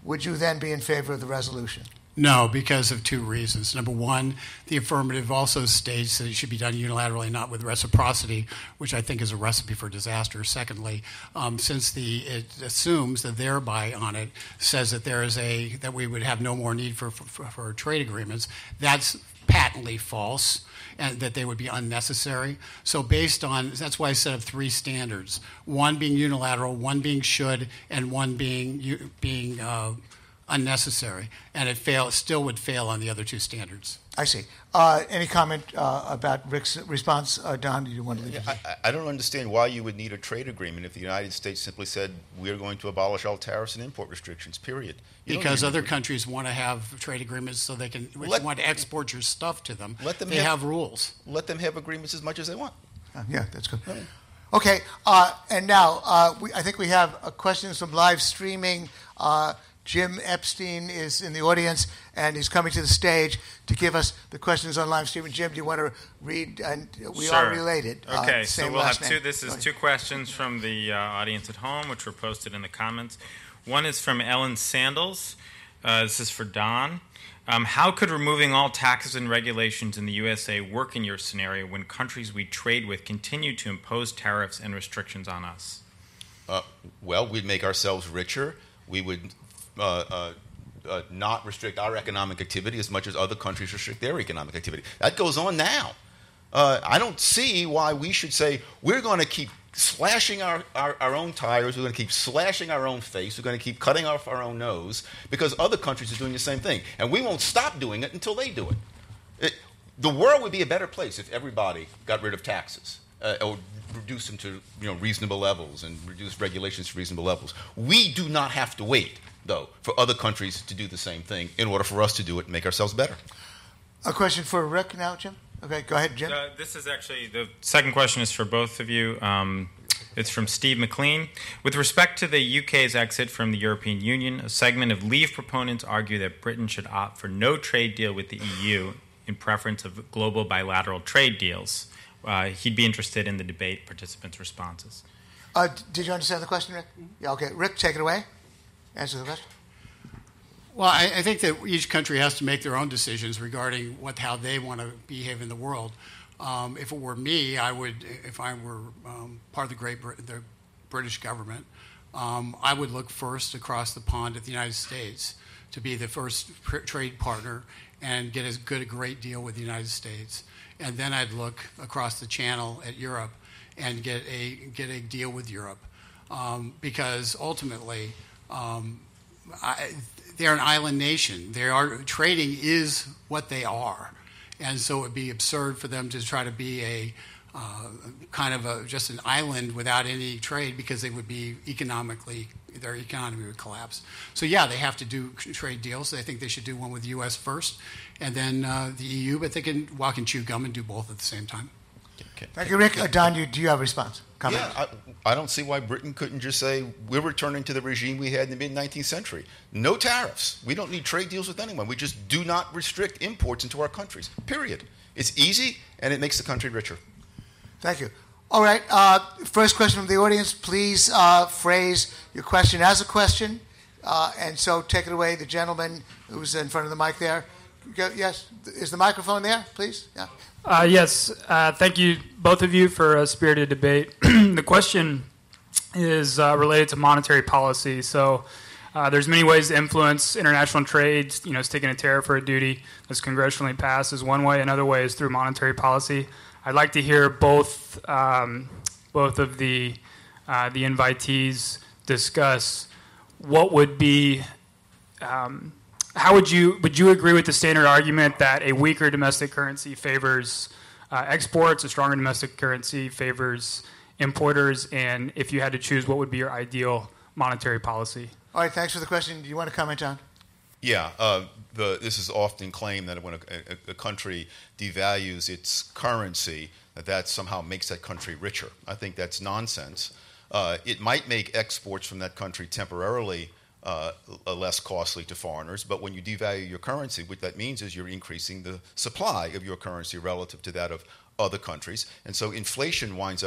would you then be in favor of the resolution? No, because of two reasons. Number one, the affirmative also states that it should be done unilaterally, not with reciprocity, which I think is a recipe for disaster. Secondly, um, since the it assumes the thereby on it says that there is a that we would have no more need for for, for trade agreements, that's patently false, and that they would be unnecessary. So based on, that's why I set up three standards: one being unilateral, one being should, and one being being uh, unnecessary, and it fail still would fail on the other two standards. I see. Uh, any comment uh, about Rick's response? Uh, Don, do you want to leave? Yeah, I, I don't understand why you would need a trade agreement if the United States simply said we're going to abolish all tariffs and import restrictions, period. You because other countries want to have trade agreements so they can let, want to export your stuff to them. Let them they have, have rules. Let them have agreements as much as they want. Uh, yeah, that's good. Right. Okay, uh, and now uh, we, I think we have uh, questions from live streaming. Uh, Jim Epstein is in the audience, and he's coming to the stage to give us the questions on live streaming. Jim, do you want to read? And we sure. are related. Okay, uh, so we'll have name. two. This is two questions from the uh, audience at home, which were posted in the comments. One is from Ellen Sandals. Uh, this is for Don. Um, how could removing all taxes and regulations in the U S A work in your scenario when countries we trade with continue to impose tariffs and restrictions on us? Uh, well, we'd make ourselves richer. We would uh, uh, uh, not restrict our economic activity as much as other countries restrict their economic activity. That goes on now. Uh, I don't see why we should say we're going to keep slashing our, our, our own tires, we're going to keep slashing our own face, we're going to keep cutting off our own nose because other countries are doing the same thing. And we won't stop doing it until they do it. it the world would be a better place if everybody got rid of taxes uh, or reduce them to you know, reasonable levels and reduce regulations to reasonable levels. We do not have to wait, though, for other countries to do the same thing in order for us to do it and make ourselves better. A question for Rick now, Jim? Okay, go ahead, Jim. Uh, this is actually, the second question is for both of you. Um, it's from Steve McLean. With respect to the U K's exit from the European Union, a segment of Leave proponents argue that Britain should opt for no trade deal with the E U in preference of global bilateral trade deals. Uh, he'd be interested in the debate participants' responses. Uh, did you understand the question, Rick? Yeah, okay. Rick, take it away. Answer the question. Well, I, I think that each country has to make their own decisions regarding what how they want to behave in the world. Um, if it were me, I would, if I were um, part of the Great Brit- the British government, um, I would look first across the pond at the United States to be the first pr- trade partner and get as good a great deal with the United States, and then I'd look across the channel at Europe and get a get a deal with Europe, um, because ultimately. Um, I, They're an island nation. They are trading is what they are, and so it would be absurd for them to try to be a uh, kind of a, just an island without any trade because they would be economically their economy would collapse. So yeah, they have to do trade deals. I think they should do one with the U S first, and then uh, the E U. But they can walk and chew gum and do both at the same time. Okay. Thank you, Rick. Uh, Don, you, do you have a response? Comment? Yeah, I, I don't see why Britain couldn't just say we're returning to the regime we had in the mid-nineteenth century. No tariffs. We don't need trade deals with anyone. We just do not restrict imports into our countries, period. It's easy, and it makes the country richer. Thank you. All right. Uh, first question from the audience. Please uh, phrase your question as a question. Uh, and so take it away, the gentleman who's in front of the mic there. Go, yes. Is the microphone there, please? Yeah. Uh, yes, uh, thank you, both of you, for a spirited debate. The question is uh, related to monetary policy. So uh, there's many ways to influence international trade. You know, sticking a tariff or a duty that's congressionally passed is one way. Another way is through monetary policy. I'd like to hear both um, both of the uh, the invitees discuss what would be. Um, How would you would you agree with the standard argument that a weaker domestic currency favors uh, exports, a stronger domestic currency favors importers, and if you had to choose, what would be your ideal monetary policy? All right, thanks for the question. Do you want to comment, John? Yeah, uh, the, this is often claimed that when a, a, a country devalues its currency, that that somehow makes that country richer. I think that's nonsense. Uh, it might make exports from that country temporarily Uh, less costly to foreigners, but when you devalue your currency, what that means is you're increasing the supply of your currency relative to that of other countries, and so inflation winds up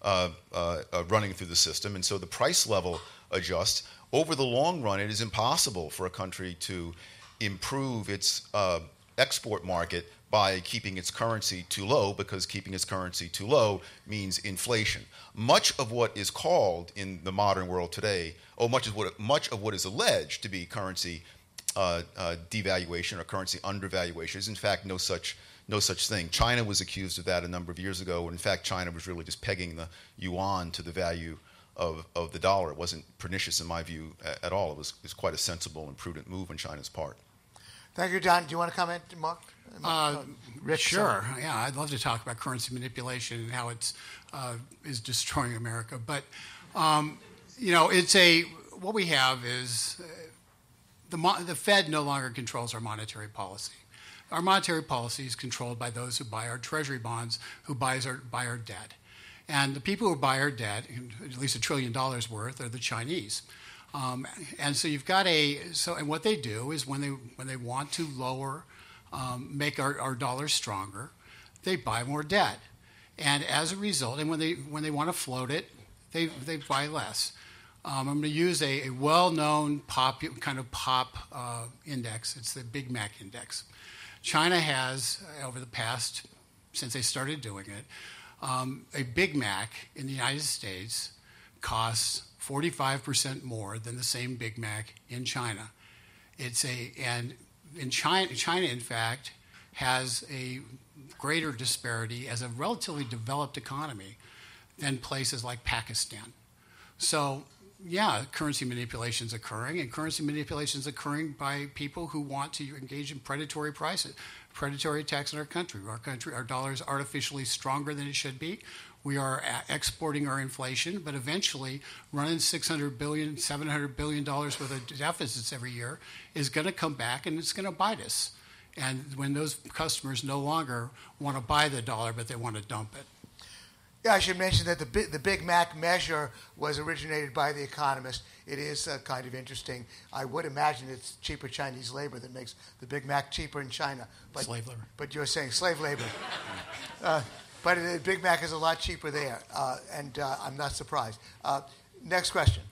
uh, uh, uh, running through the system, and so the price level adjusts. Over the long run, it is impossible for a country to improve its uh, export market by keeping its currency too low, because keeping its currency too low means inflation. Much of what is called in the modern world today, or much of what much of what is alleged to be currency uh, uh, devaluation or currency undervaluation is in fact no such no such thing. China was accused of that a number of years ago. In fact, China was really just pegging the yuan to the value of, of the dollar. It wasn't pernicious in my view at, at all. It was, it was quite a sensible and prudent move on China's part. Thank you, Don. Do you want to comment, Mark? Uh, Rick, sure. sorry. Yeah, I'd love to talk about currency manipulation and how it's uh, is destroying America. But um, you know, it's a what we have is uh, the mo- the Fed no longer controls our monetary policy. Our monetary policy is controlled by those who buy our treasury bonds, who buys our buy our debt, and the people who buy our debt, at least a trillion dollars worth, are the Chinese. Um, and so you've got a so and what they do is when they when they want to lower. Um, make our, our dollars stronger, they buy more debt, and as a result, and when they when they want to float it, they they buy less. Um, I'm going to use a, a well-known pop kind of pop uh, index. It's the Big Mac index. China has over the past since they started doing it, um, a Big Mac in the United States costs forty-five percent more than the same Big Mac in China. It's a and In China, China, in fact, has a greater disparity as a relatively developed economy than places like Pakistan. So, yeah, currency manipulation is occurring, and currency manipulation is occurring by people who want to engage in predatory prices, predatory attacks in our country. Our country, our dollar is artificially stronger than it should be. We are exporting our inflation, but eventually running six hundred billion dollars, seven hundred billion dollars worth of deficits every year is going to come back, and it's going to bite us. And when those customers no longer want to buy the dollar, but they want to dump it. Yeah, I should mention that the Big, the Big Mac measure was originated by The Economist. It is uh, kind of interesting. I would imagine it's cheaper Chinese labor that makes the Big Mac cheaper in China. But, slave labor. But you're saying slave labor. uh, But the Big Mac is a lot cheaper there, uh, and uh, I'm not surprised. Uh, next question.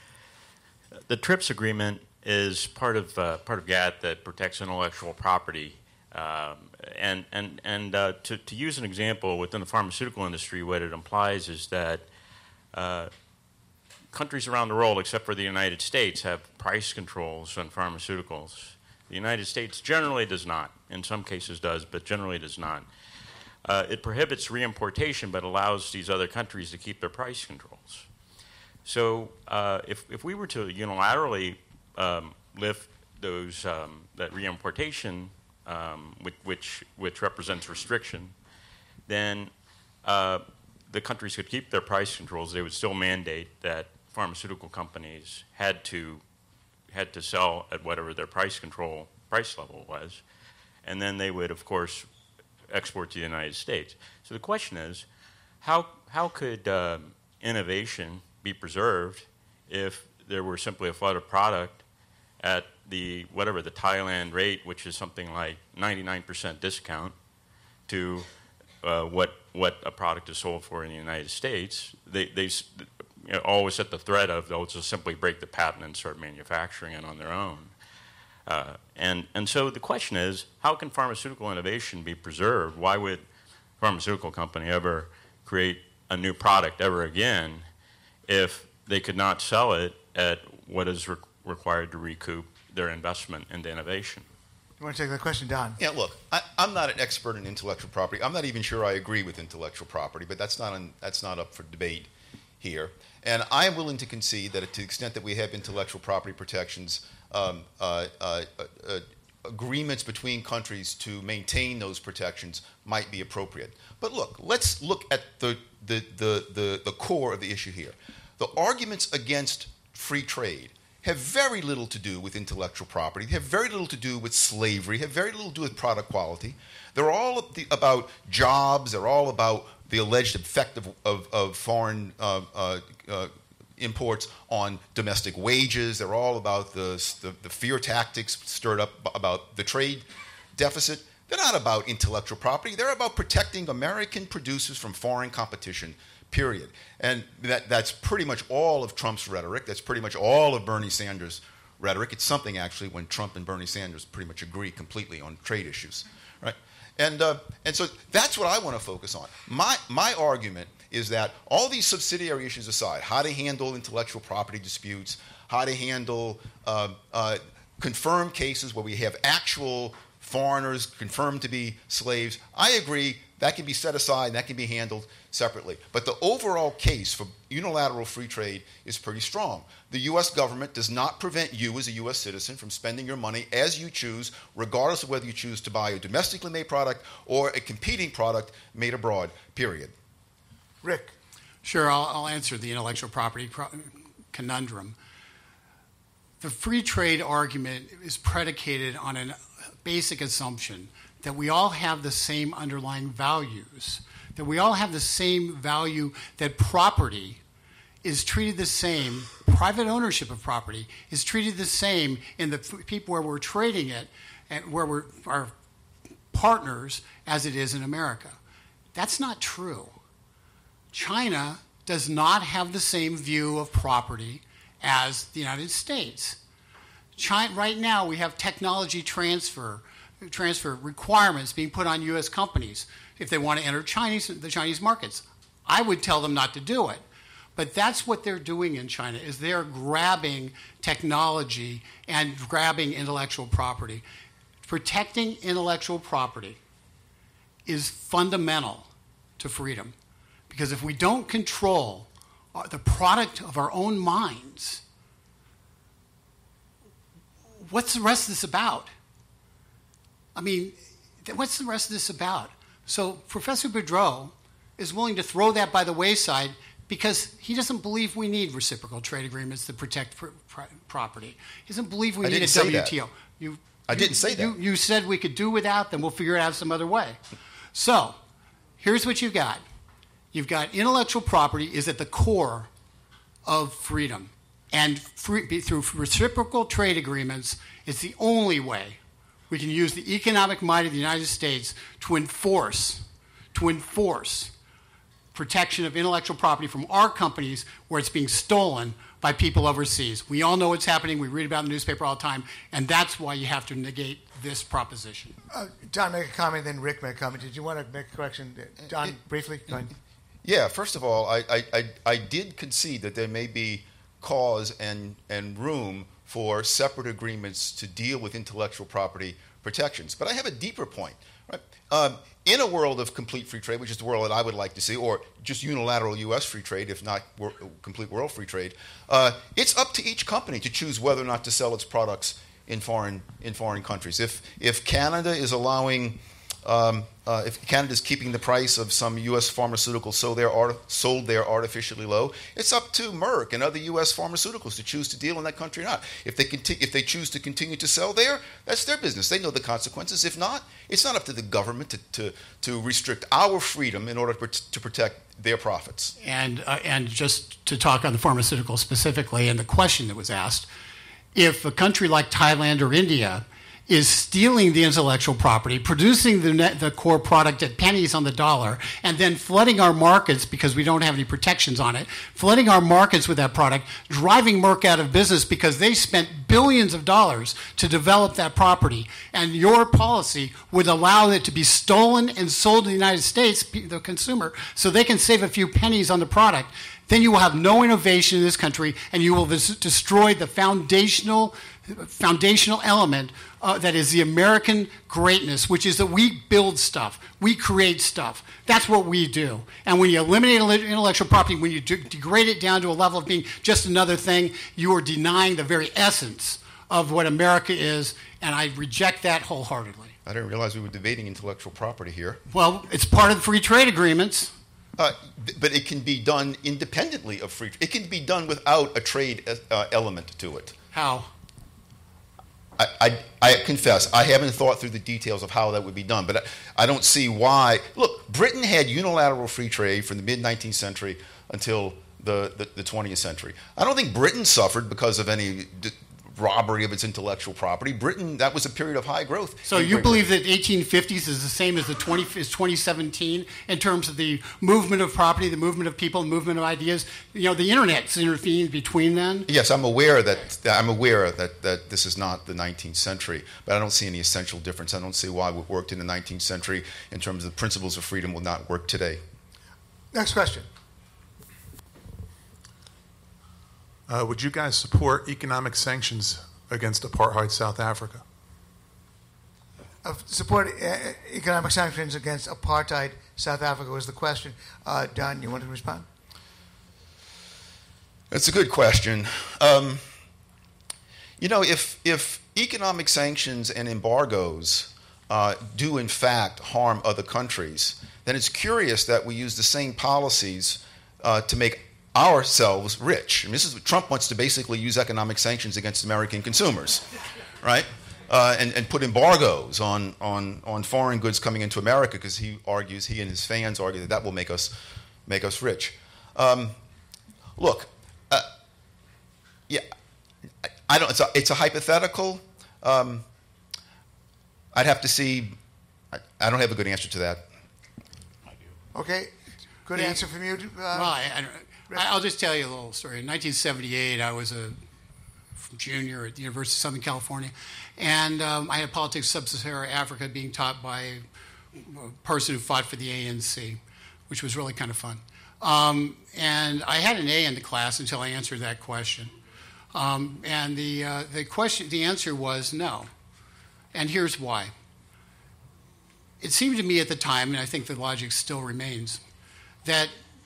The TRIPS agreement is part of uh, part of GATT that protects intellectual property, um, and and and uh, to to use an example within the pharmaceutical industry, what it implies is that uh, countries around the world, except for the United States, have price controls on pharmaceuticals. The United States generally does not. In some cases, does, but generally does not. Uh, it prohibits reimportation, but allows these other countries to keep their price controls. So uh, if, if we were to unilaterally um, lift those um, that reimportation, um, which, which which represents restriction, then uh, the countries could keep their price controls. They would still mandate that pharmaceutical companies had to had to sell at whatever their price control price level was, and then they would, of course, export to the United States. So the question is, how how could um, innovation be preserved if there were simply a flood of product at the whatever the Thailand rate, which is something like ninety-nine percent discount to uh, what what a product is sold for in the United States? They they you know, always at the threat of they'll just simply break the patent and start manufacturing it on their own. Uh, and, and so the question is, how can pharmaceutical innovation be preserved? Why would a pharmaceutical company ever create a new product ever again if they could not sell it at what is re- required to recoup their investment into innovation? You want to take that question, Don? Yeah, look, I, I'm not an expert in intellectual property. I'm not even sure I agree with intellectual property, but that's not, an, that's not up for debate here. And I am willing to concede that to the extent that we have intellectual property protections, um, uh, uh, uh, agreements between countries to maintain those protections might be appropriate. But look, let's look at the, the, the, the, the core of the issue here. The arguments against free trade have very little to do with intellectual property, have very little to do with slavery, have very little to do with product quality. They're all about jobs, they're all about the alleged effect of, of, of foreign uh, uh, uh, imports on domestic wages. They're all about the, the, the fear tactics stirred up about the trade deficit. they're not about intellectual property. They're about protecting American producers from foreign competition, period. And that, that's pretty much all of Trump's rhetoric. That's pretty much all of Bernie Sanders' rhetoric. It's something, actually, when Trump and Bernie Sanders pretty much agree completely on trade issues, right? And, uh, and so that's what I want to focus on. My, my argument is that all these subsidiary issues aside, how to handle intellectual property disputes, how to handle uh, uh, confirmed cases where we have actual foreigners confirmed to be slaves, I agree that can be set aside and that can be handled separately. But the overall case for unilateral free trade is pretty strong. The U S government does not prevent you as a U S citizen from spending your money as you choose, regardless of whether you choose to buy a domestically made product or a competing product made abroad, period. Rick. Sure, I'll, I'll answer the intellectual property pro- conundrum. The free trade argument is predicated on a basic assumption that we all have the same underlying values, that we all have the same value, that property is treated the same, private ownership of property is treated the same in the f- people where we're trading it and where we're our partners as it is in America. That's not true. China does not have the same view of property as the United States. China, right now, we have technology transfer transfer requirements being put on U S companies if they want to enter Chinese, the Chinese markets. I would tell them not to do it. But that's what they're doing in China, is they're grabbing technology and grabbing intellectual property. Protecting intellectual property is fundamental to freedom. Because if we don't control the product of our own minds, what's the rest of this about? I mean, what's the rest of this about? So Professor Boudreau is willing to throw that by the wayside because he doesn't believe we need reciprocal trade agreements to protect pr- pr- property. He doesn't believe we I need didn't a say W T O. that. You, I you, didn't say you, that. You said we could do without, then we'll figure it out some other way. So here's what you've got. You've got intellectual property is at the core of freedom. And free, through reciprocal trade agreements, it's the only way we can use the economic might of the United States to enforce, to enforce protection of intellectual property from our companies where it's being stolen by people overseas. We all know what's happening. We read about it in the newspaper all the time, and that's why you have to negate this proposition. Uh, John, make a comment, then Rick make a comment. Did you want to make a correction? John, It, briefly? Go ahead. Yeah, first of all, I, I, I, I did concede that there may be cause and, and room for separate agreements to deal with intellectual property protections. But I have a deeper point. Right? Um, in a world of complete free trade, which is the world that I would like to see, or just unilateral U S free trade, if not wor- complete world free trade, uh, it's up to each company to choose whether or not to sell its products in foreign in foreign countries. If if Canada is allowing Um, uh, if Canada is keeping the price of some U S pharmaceuticals so they're art- sold there artificially low, it's up to Merck and other U S pharmaceuticals to choose to deal in that country or not. If they conti- if they choose to continue to sell there, that's their business. They know the consequences. If not, it's not up to the government to to, to restrict our freedom in order to protect their profits. And uh, and just to talk on the pharmaceuticals specifically and the question that was asked, if a country like Thailand or India is stealing the intellectual property, producing the net, the core product at pennies on the dollar, and then flooding our markets because we don't have any protections on it, flooding our markets with that product, driving Merck out of business because they spent billions of dollars to develop that property, and your policy would allow it to be stolen and sold in the United States, the consumer, so they can save a few pennies on the product, then you will have no innovation in this country, and you will des- destroy the foundational foundational element uh, that is the American greatness, which is that we build stuff, we create stuff. That's what we do. And when you eliminate intellectual property, when you de- degrade it down to a level of being just another thing, you are denying the very essence of what America is, and I reject that wholeheartedly. I didn't realize we were debating intellectual property here. Well, it's part of the free trade agreements. Uh, th- but it can be done independently of free trade. It can be done without a trade uh, element to it. How? I, I, I confess, I haven't thought through the details of how that would be done, but I, I don't see why. Look, Britain had unilateral free trade from the mid-nineteenth century until the, the, the twentieth century. I don't think Britain suffered because of any d- robbery of its intellectual property. Britain, that was a period of high growth. So you believe that eighteen fifties is the same as the twenty is twenty seventeen in terms of the movement of property, the movement of people, the movement of ideas? You know, the internet's intervened between then. Yes, I'm aware that I'm aware that, that this is not the nineteenth century, but I don't see any essential difference. I don't see why what worked in the nineteenth century in terms of the principles of freedom will not work today. Next question. Uh, would you guys support economic sanctions against apartheid South Africa? Uh, support uh, economic sanctions against apartheid South Africa was the question. Uh, Don, you want to respond? That's a good question. Um, you know, if if economic sanctions and embargoes uh, do in fact harm other countries, then it's curious that we use the same policies uh, to make ourselves rich. And this is what Trump wants to basically use economic sanctions against American consumers, right? Uh, and, and put embargoes on, on, on foreign goods coming into America because he argues, he and his fans argue that that will make us make us rich. Um, look, uh, yeah, I, I don't. It's a, it's a hypothetical. Um, I'd have to see. I, I don't have a good answer to that. Okay, good Yeah. answer from you. Uh, Well, I, I, I'll just tell you a little story. In nineteen seventy-eight, I was a junior at the University of Southern California, and um, I had politics of sub-Saharan Africa being taught by a person who fought for the A N C, which was really kind of fun. Um, and I had an A in the class until I answered that question. Um, and the uh, the question, the answer was no. And here's why. It seemed to me at the time, and I think the logic still remains, that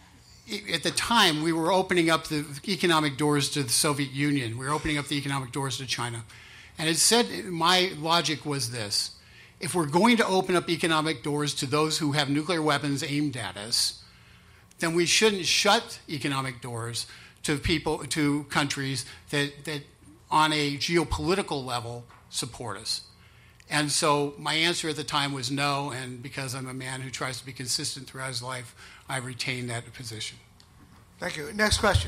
at the time, we were opening up the economic doors to the Soviet Union. We were opening up the economic doors to China. And it said, my logic was this: if we're going to open up economic doors to those who have nuclear weapons aimed at us, then we shouldn't shut economic doors to people, to countries that, that on a geopolitical level support us. And so my answer at the time was no, and because I'm a man who tries to be consistent throughout his life, I retain that position. Thank you. Next question.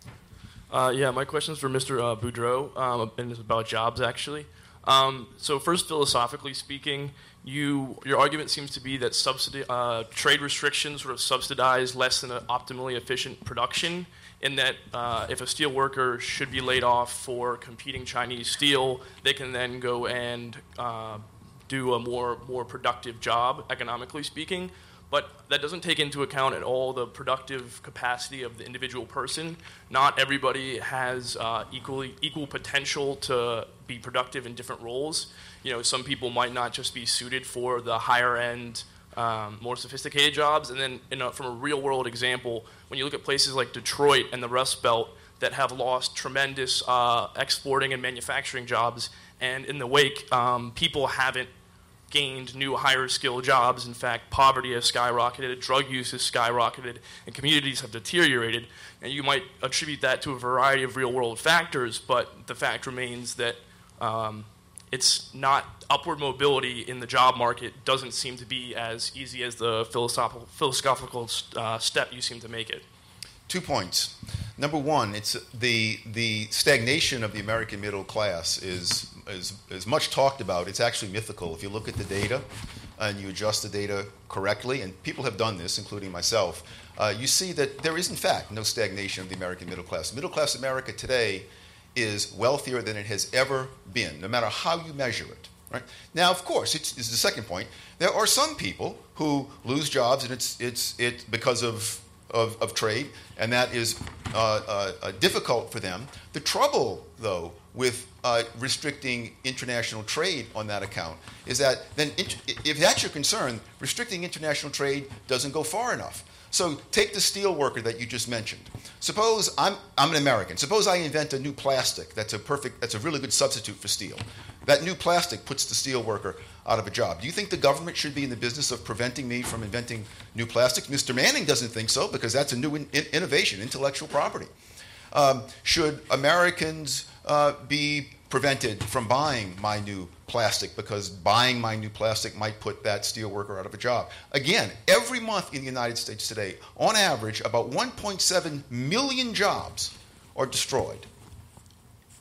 Uh, yeah, my question is for Mister Uh, Boudreau, um, and it's about jobs, actually. Um, so first, philosophically speaking, you your argument seems to be that subsidi- uh, trade restrictions sort of subsidize less than an optimally efficient production, in that uh, if a steel worker should be laid off for competing Chinese steel, they can then go and uh, do a more more productive job, economically speaking. But that doesn't take into account at all the productive capacity of the individual person. Not everybody has uh, equally equal potential to be productive in different roles. You know, some people might not just be suited for the higher end, um, more sophisticated jobs. And then, in a, from a real world example, when you look at places like Detroit and the Rust Belt that have lost tremendous uh, exporting and manufacturing jobs, and in the wake, um, people haven't gained new higher skill jobs. In fact, poverty has skyrocketed, drug use has skyrocketed, and communities have deteriorated. And you might attribute that to a variety of real world factors, but the fact remains that um, it's not upward mobility in the job market doesn't seem to be as easy as the philosophical, philosophical uh, step you seem to make it. Two points. Number one, it's the the stagnation of the American middle class is is is much talked about. It's actually mythical. If you look at the data and you adjust the data correctly, and people have done this, including myself, uh, you see that there is in fact no stagnation of the American middle class. Middle class America today is wealthier than it has ever been, no matter how you measure it. Right? Now, of course, it's, it's the second point. There are some people who lose jobs, and it's it's it because of Of, of trade, and that is uh, uh, uh, difficult for them. The trouble, though, with uh, restricting international trade on that account is that then, int- if that's your concern, restricting international trade doesn't go far enough. So take the steel worker that you just mentioned. Suppose I'm, I'm an American. Suppose I invent a new plastic that's a perfect, that's a really good substitute for steel. That new plastic puts the steel worker out of a job. Do you think the government should be in the business of preventing me from inventing new plastics? Mister Manning doesn't think so, because that's a new in- in- innovation, intellectual property. Um, should Americans uh, be prevented from buying my new plastic because buying my new plastic might put that steel worker out of a job? Again, every month in the United States today, on average, about one point seven million jobs are destroyed.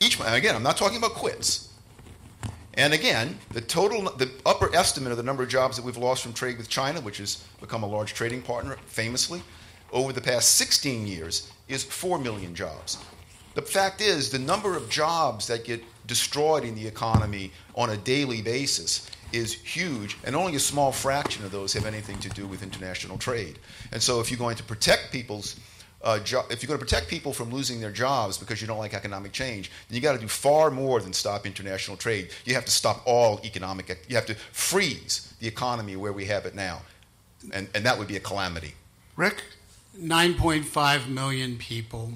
each month, again, I'm not talking about quits. And again, the total, the upper estimate of the number of jobs that we've lost from trade with China, which has become a large trading partner, famously, over the past sixteen years, is four million jobs. The fact is, the number of jobs that get destroyed in the economy on a daily basis is huge, and only a small fraction of those have anything to do with international trade. And so if you're going to protect people's uh, jo- if you're going to protect people from losing their jobs because you don't like economic change, then you got to do far more than stop international trade. You have to stop all economic, you have to freeze the economy where we have it now. And, and that would be a calamity. Rick? nine point five million people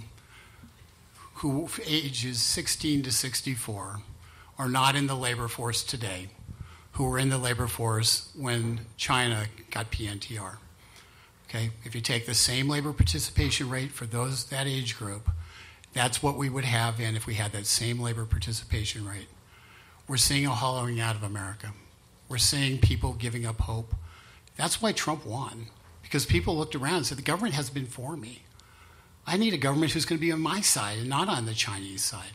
who ages sixteen to sixty-four are not in the labor force today, who were in the labor force when China got P N T R. Okay, if you take the same labor participation rate for those that age group, that's what we would have in if we had that same labor participation rate. We're seeing a hollowing out of America. We're seeing people giving up hope. That's why Trump won, because people looked around and said, the government hasn't been for me. I need a government who's going to be on my side and not on the Chinese side.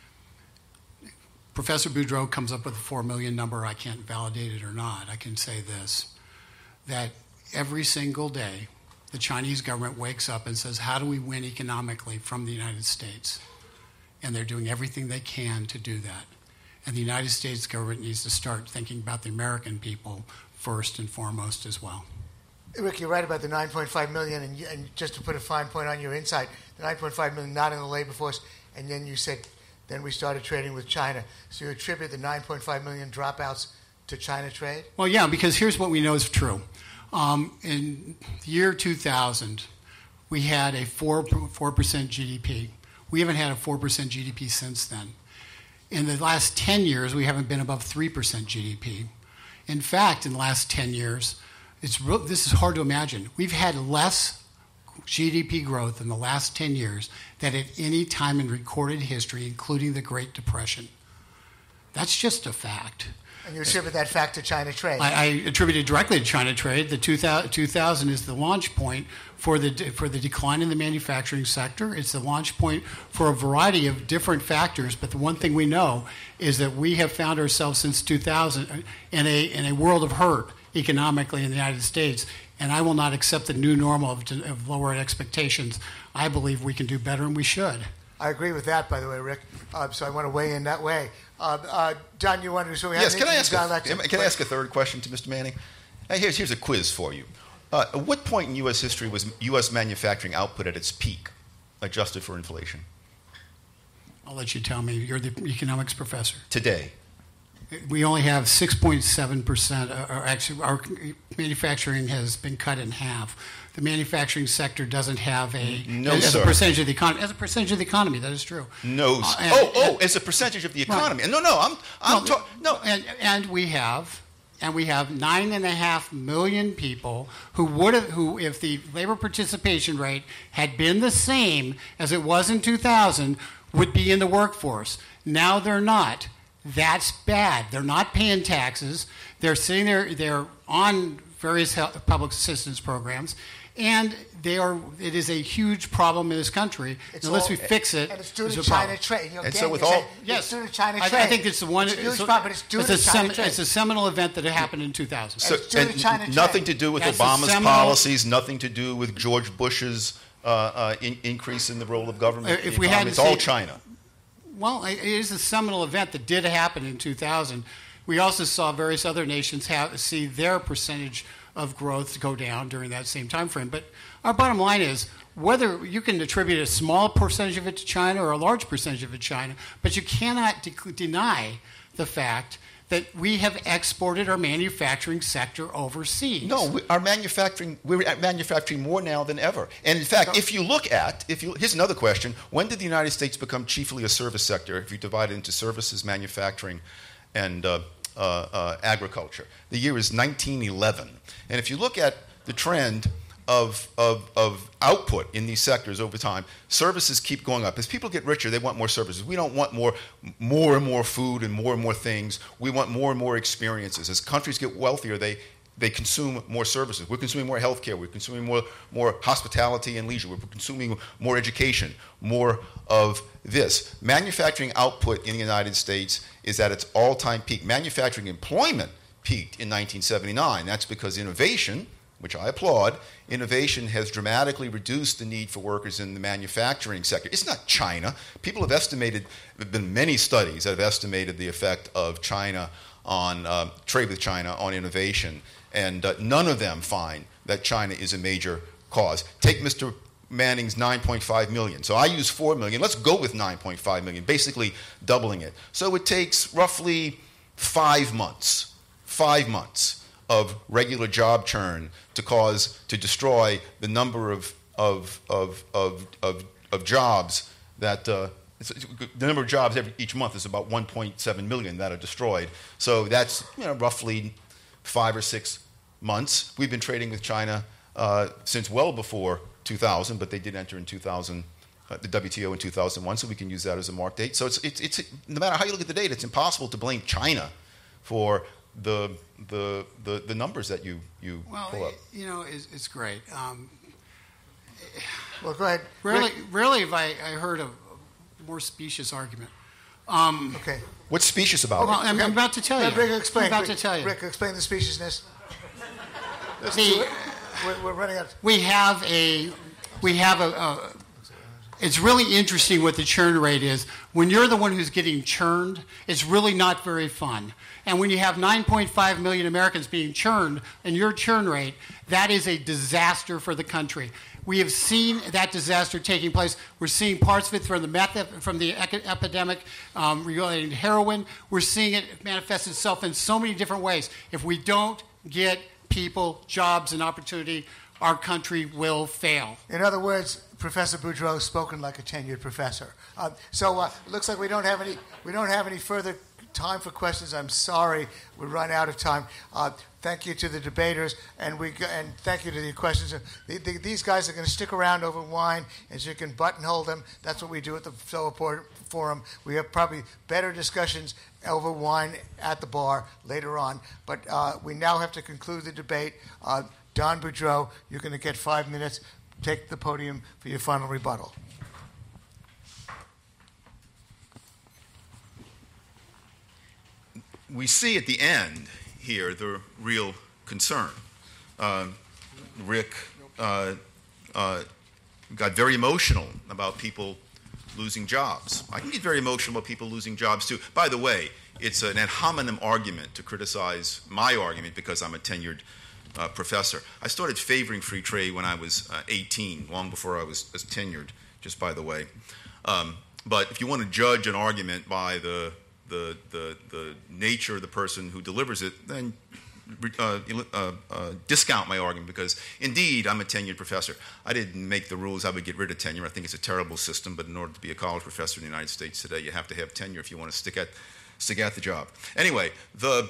Professor Boudreau comes up with a four million number. I can't validate it or not. I can say this, that every single day, the Chinese government wakes up and says, how do we win economically from the United States? And they're doing everything they can to do that. And the United States government needs to start thinking about the American people first and foremost as well. Rick, you're right about the nine point five million, and, you, and just to put a fine point on your insight, the nine point five million not in the labor force, and then you said, then we started trading with China. So you attribute the nine point five million dropouts to China trade? Well, yeah, because here's what we know is true. Um, in the year two thousand, we had a four, four percent G D P. We haven't had a four percent G D P since then. In the last ten years, we haven't been above three percent G D P. In fact, in the last ten years, it's real, this is hard to imagine. We've had less G D P growth in the last ten years than at any time in recorded history, including the Great Depression. That's just a fact. And you attribute that fact to China trade? I, I attribute it directly to China trade. The two thousand is the launch point for the for the decline in the manufacturing sector. It's the launch point for a variety of different factors. But the one thing we know is that we have found ourselves since two thousand in a in a world of hurt economically in the United States. And I will not accept the new normal of, of lower expectations. I believe we can do better, and we should. I agree with that, by the way, Rick. Uh, so I want to weigh in that way. Uh, uh, John, you wanted to... So we yes, have can I, ask John a, Lexon. can I ask a third question to Mister Manning? Hey, here's, here's a quiz for you. Uh, at what point in U S history was U S manufacturing output at its peak, adjusted for inflation? I'll let you tell me. You're the economics professor. Today. We only have six point seven percent, or actually our manufacturing has been cut in half. The manufacturing sector doesn't have a, no, as sir. a percentage of the economy. As a percentage of the economy, that is true. No. Uh, and, oh, oh, and, as a percentage of the economy. Right. No, no, I'm, I'm no, talking, no. And, and we have, and we have nine and a half million people who would have, who, if the labor participation rate had been the same as it was in two thousand, would be in the workforce. Now they're not. That's bad. They're not paying taxes. They're sitting there. They're on various health, public assistance programs, and they are. It is a huge problem in this country. It's Unless all, we fix it, and it's due to a China problem. trade. You know, And Dan, so with you all- say Yes, it's due to China I, trade. I think it's the one. It's a huge it's a- problem, but it's due it's to a China sem- trade. It's a seminal event that happened in two thousand. So, It's due to and China nothing trade. to do with That's a Obama's seminal- policies, nothing to do with George Bush's uh, uh, in, increase in the role of government. If in we the economy. hadn't It's all seen- China. Well, it is a seminal event that did happen in two thousand. We also saw various other nations have, see their percentage of growth go down during that same time frame. But our bottom line is, whether you can attribute a small percentage of it to China or a large percentage of it to China, but you cannot de- deny the fact that we have exported our manufacturing sector overseas. No, we, our manufacturing, we're at manufacturing more now than ever. And in fact, if you look at, if you, here's another question, when did the United States become chiefly a service sector, if you divide it into services, manufacturing, and uh, uh, uh, agriculture? The year is nineteen eleven. And if you look at the trend of, of, of output in these sectors over time, services keep going up. As people get richer, they want more services. We don't want more, more and more food and more and more things. We want more and more experiences. As countries get wealthier, they they consume more services. We're consuming more healthcare. We're consuming more, more hospitality and leisure. We're consuming more education, more of this. Manufacturing output in the United States is at its all-time peak. Manufacturing employment peaked in nineteen seventy-nine. That's because innovation, which I applaud, innovation has dramatically reduced the need for workers in the manufacturing sector. It's not China. People have estimated, there have been many studies that have estimated the effect of China on uh, trade with China on innovation, and uh, none of them find that China is a major cause. Take Mister Manning's nine point five million. So I use four million. Let's go with nine point five million, basically doubling it. So it takes roughly five months, five months of regular job churn to cause, to destroy the number of, of, of, of, of, of jobs that, uh, the number of jobs every, each month is about one point seven million that are destroyed. So that's, you know, roughly five or six months. We've been trading with China uh, since well before two thousand, but they did enter in two thousand, uh, the W T O in two thousand one, so we can use that as a mark date. So it's, it's, it's, no matter how you look at the data, it's impossible to blame China for the, the, the, the numbers that you, you well, pull up. You know, it's, it's great. Um, Well, go ahead. rarely, Rick. rarely have I, I heard a more specious argument. Um, Okay. What's specious about well, it? I'm, I'm about to tell you. Rick, explain. I'm about Rick, to tell you. Rick, explain the speciousness. Let's The- do it. We're, we're running out. we have a we have a, a it's really interesting what the churn rate is. When you're the one who's getting churned, it's really not very fun. And when you have nine point five million Americans being churned and your churn rate, that is a disaster for the country. We have seen that disaster taking place. We're seeing parts of it from the meth, from the epidemic um, relating to heroin. We're seeing it manifest itself in so many different ways. If we don't get people jobs and opportunity, our country will fail. In other words, Professor Boudreau spoken like a tenured professor. Uh, so uh, it looks like we don't have any. We don't have any further time for questions. I'm sorry, we run out of time. Uh, thank you to the debaters, and we and thank you to the questions. The, the, these guys are going to stick around over wine, and so you can buttonhole them. That's what we do at the Solar Forum. We have probably better discussions over wine at the bar later on. But uh, we now have to conclude the debate. Uh, Don Boudreau, you're going to get five minutes. Take the podium for your final rebuttal. We see at the end here the real concern. Uh, Rick uh, uh, got very emotional about people losing jobs. I can get very emotional about people losing jobs too. By the way, it's an ad hominem argument to criticize my argument because I'm a tenured uh, professor. I started favoring free trade when I was uh, eighteen, long before I was, was tenured, just by the way. Um, but if you want to judge an argument by the The, the, the nature of the person who delivers it, then uh, uh, uh, discount my argument because, indeed, I'm a tenured professor. I didn't make the rules I would get rid of tenure. I think it's a terrible system, but in order to be a college professor in the United States today, you have to have tenure if you want to stick at, stick at the job. Anyway, the,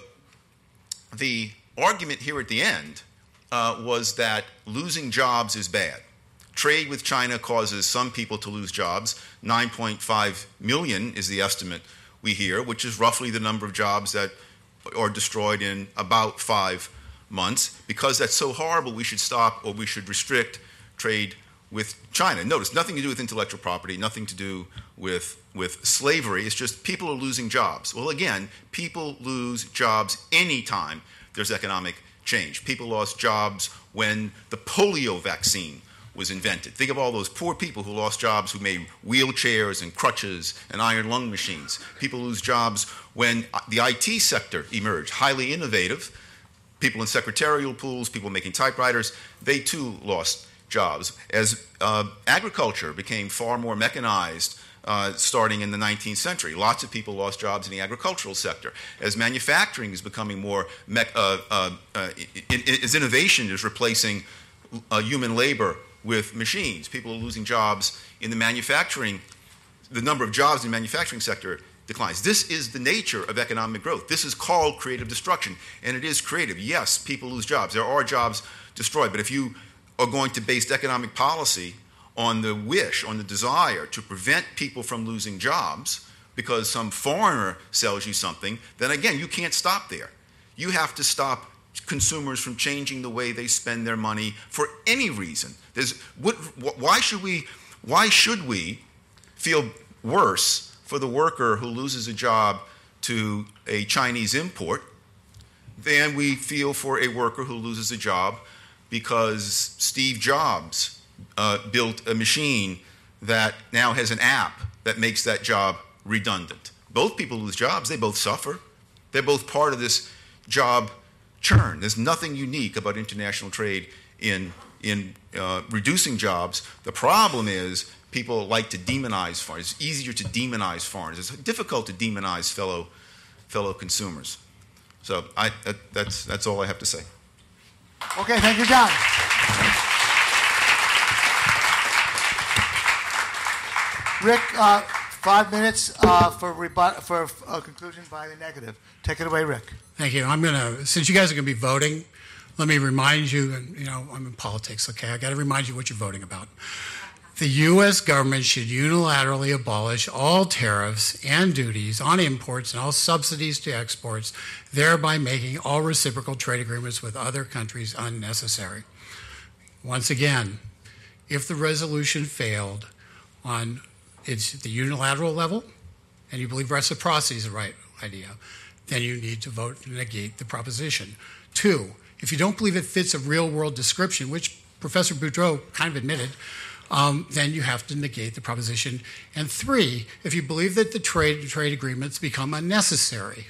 the argument here at the end uh, was that losing jobs is bad. Trade with China causes some people to lose jobs. nine point five million is the estimate we hear, which is roughly the number of jobs that are destroyed in about five months. Because that's so horrible, we should stop or we should restrict trade with China. Notice, nothing to do with intellectual property, nothing to do with, with slavery. It's just people are losing jobs. Well, again, people lose jobs anytime there's economic change. People lost jobs when the polio vaccine was invented. Think of all those poor people who lost jobs who made wheelchairs and crutches and iron lung machines. People lose jobs when the I T sector emerged, highly innovative. People in secretarial pools, people making typewriters, they too lost jobs. As uh, agriculture became far more mechanized uh, starting in the nineteenth century, lots of people lost jobs in the agricultural sector. As manufacturing is becoming more, me- uh, uh, uh, in- in- as innovation is replacing uh, human labor with machines. People are losing jobs in the manufacturing. The number of jobs in the manufacturing sector declines. This is the nature of economic growth. This is called creative destruction, and it is creative. Yes, people lose jobs. There are jobs destroyed, but if you are going to base economic policy on the wish, on the desire to prevent people from losing jobs because some foreigner sells you something, then again, you can't stop there. You have to stop consumers from changing the way they spend their money for any reason. There's, what, why should we, why should we feel worse for the worker who loses a job to a Chinese import than we feel for a worker who loses a job because Steve Jobs uh, built a machine that now has an app that makes that job redundant? Both people lose jobs. They both suffer. They're both part of this job churn. There's nothing unique about international trade in, in uh, reducing jobs. The problem is people like to demonize foreigners. It's easier to demonize foreigners. It's difficult to demonize fellow, fellow consumers. So I, that, that's, that's all I have to say. Okay, thank you, John. Rick, uh, five minutes uh, for rebut- for a conclusion by the negative. Take it away, Rick. Thank you. I'm going to, since you guys are going to be voting, let me remind you, and you know, I'm in politics, okay? I got to remind you what you're voting about. The U S government should unilaterally abolish all tariffs and duties on imports and all subsidies to exports, thereby making all reciprocal trade agreements with other countries unnecessary. Once again, if the resolution failed on its the unilateral level, and you believe reciprocity is the right idea, then you need to vote to negate the proposition. Two, if you don't believe it fits a real-world description, which Professor Boudreau kind of admitted, um, then you have to negate the proposition. And three, if you believe that the trade trade agreements become unnecessary,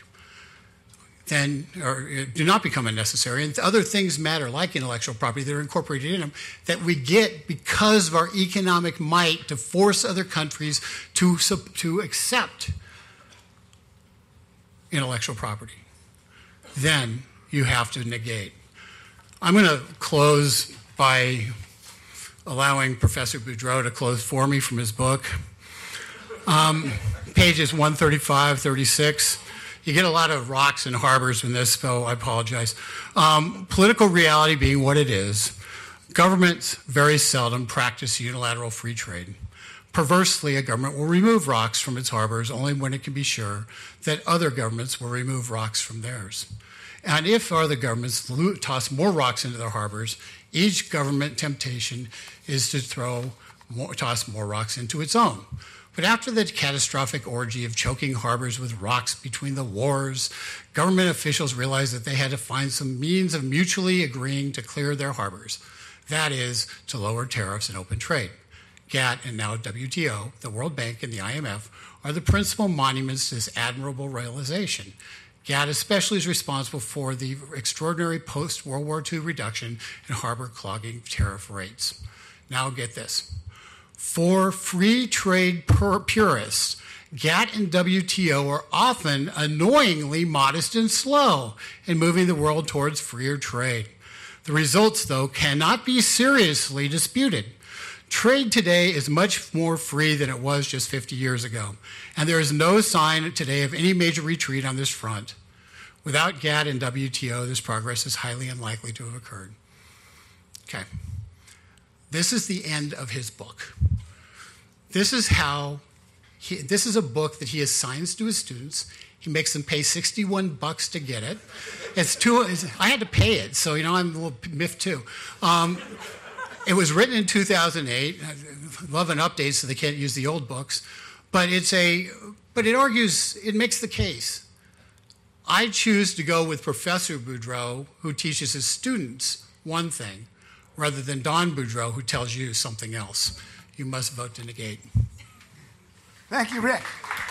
then or do not become unnecessary, and other things matter like intellectual property that are incorporated in them that we get because of our economic might to force other countries to to accept intellectual property, then you have to negate. I'm going to close by allowing Professor Boudreau to close for me from his book. Um, pages one thirty-five, thirty-six. You get a lot of rocks and harbors in this, so I apologize. Um, political reality being what it is, governments very seldom practice unilateral free trade. Perversely, a government will remove rocks from its harbors only when it can be sure that other governments will remove rocks from theirs. And if other governments toss more rocks into their harbors, each government temptation is to throw more, toss more rocks into its own. But after the catastrophic orgy of choking harbors with rocks between the wars, government officials realized that they had to find some means of mutually agreeing to clear their harbors. That is, to lower tariffs and open trade. GATT and now W T O, the World Bank and the I M F, are the principal monuments to this admirable realization. GATT especially is responsible for the extraordinary post-World War Two reduction in harbor clogging tariff rates. Now get this. For free trade purists, GATT and W T O are often annoyingly modest and slow in moving the world towards freer trade. The results, though, cannot be seriously disputed. Trade today is much more free than it was just fifty years ago, and there is no sign today of any major retreat on this front. Without GATT and W T O, this progress is highly unlikely to have occurred. Okay. This is the end of his book. This is how, he, this is a book that he assigns to his students. He makes them pay sixty-one bucks to get it. It's too, it's, I had to pay it, so, you know, I'm a little miffed too. Um, It was written in two thousand eight. I love an update so they can't use the old books. But it's a, but it argues, it makes the case. I choose to go with Professor Boudreau, who teaches his students one thing, rather than Don Boudreau, who tells you something else. You must vote to negate. Thank you, Rick.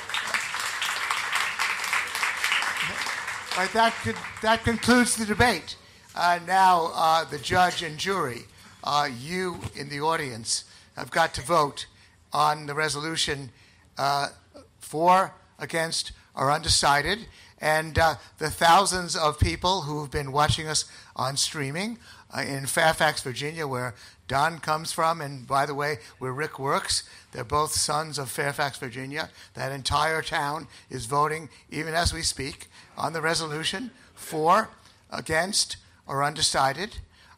All right, that, could, that concludes the debate. Uh, now, uh, the judge and jury. Uh, you in the audience have got to vote on the resolution uh, for, against, or undecided. And uh, the thousands of people who've been watching us on streaming uh, in Fairfax, Virginia, where Don comes from, and by the way, where Rick works, they're both sons of Fairfax, Virginia. That entire town is voting, even as we speak, on the resolution for, against, or undecided.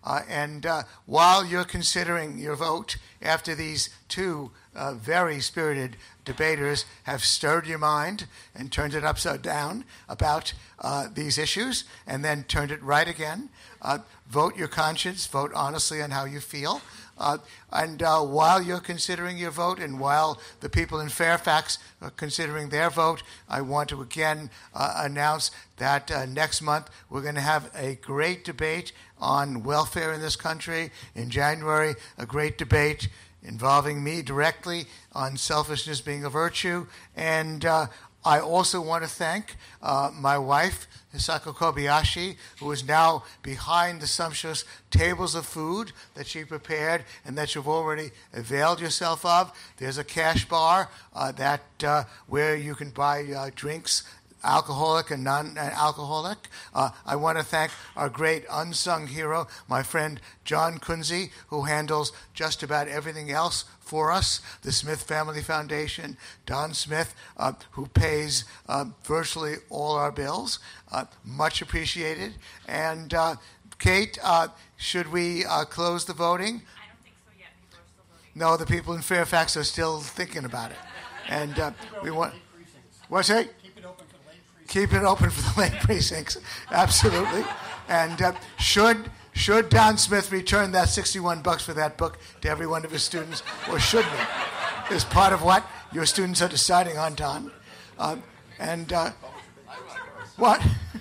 Uh, and uh, while you're considering your vote, after these two uh, very spirited debaters have stirred your mind and turned it upside down about uh, these issues and then turned it right again, uh, vote your conscience, vote honestly on how you feel. Uh, and uh, while you're considering your vote and while the people in Fairfax are considering their vote, I want to again uh, announce that uh, next month we're going to have a great debate on welfare in this country. In January, a great debate involving me directly on selfishness being a virtue. And uh, I also want to thank uh, my wife, Hisako Kobayashi, who is now behind the sumptuous tables of food that she prepared and that you've already availed yourself of. There's a cash bar uh, that uh, where you can buy uh, drinks, alcoholic and non-alcoholic. Uh, I want to thank our great unsung hero, my friend John Kunze, who handles just about everything else for us, the Smith Family Foundation, Don Smith, uh, who pays uh, virtually all our bills. Uh, much appreciated. And uh, Kate, uh, should we uh, close the voting? I don't think so yet. People are still voting. No, the people in Fairfax are still thinking about it. And uh, we want... What's that? Keep it open for the late precincts. Keep it open for the late precincts. Absolutely. And uh, should... Should Don Smith return that sixty-one bucks for that book to every one of his students, or shouldn't he? Is part of what your students are deciding on, Don. Uh, and uh, what?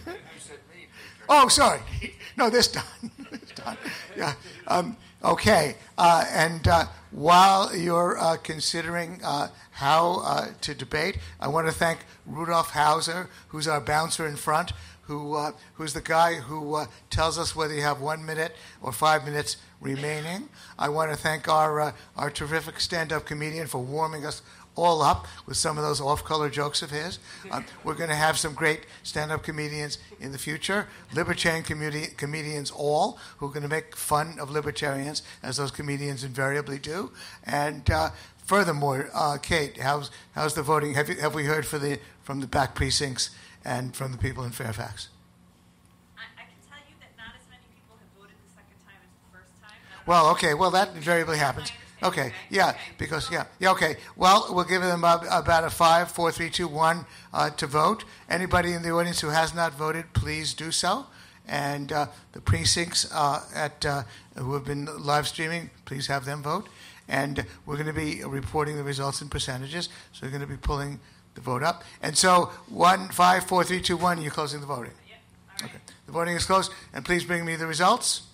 Oh, sorry. No, this Don. This Don. Yeah. Um, okay. Uh, and uh, while you're uh, considering uh, how uh, to debate, I want to thank Rudolph Hauser, who's our bouncer in front, who uh, who's the guy who uh, tells us whether you have one minute or five minutes remaining. I want to thank our uh, our terrific stand-up comedian for warming us all up with some of those off-color jokes of his. Uh, we're going to have some great stand-up comedians in the future, libertarian comedi- comedians all, who are going to make fun of libertarians, as those comedians invariably do. And uh, furthermore, uh, Kate, how's how's the voting? Have you, have we heard for the from the back precincts and from the people in Fairfax? I, I can tell you that not as many people have voted the second time as the first time. Well, okay. Well, that invariably happens. Okay. Yeah. Because yeah. Yeah. Okay. Well, we'll give them a, about a five, four, three, two, one uh, to vote. Anybody in the audience who has not voted, please do so. And uh, the precincts uh, at uh, who have been live streaming, please have them vote. And we're going to be reporting the results in percentages. So we're going to be pulling the vote up. And so one, five, four, three, two, one, you're closing the voting. Yeah. All right. Okay. The voting is closed. And please bring me the results.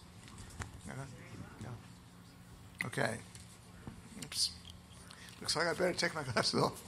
Okay. Oops. Looks like I better take my glasses off.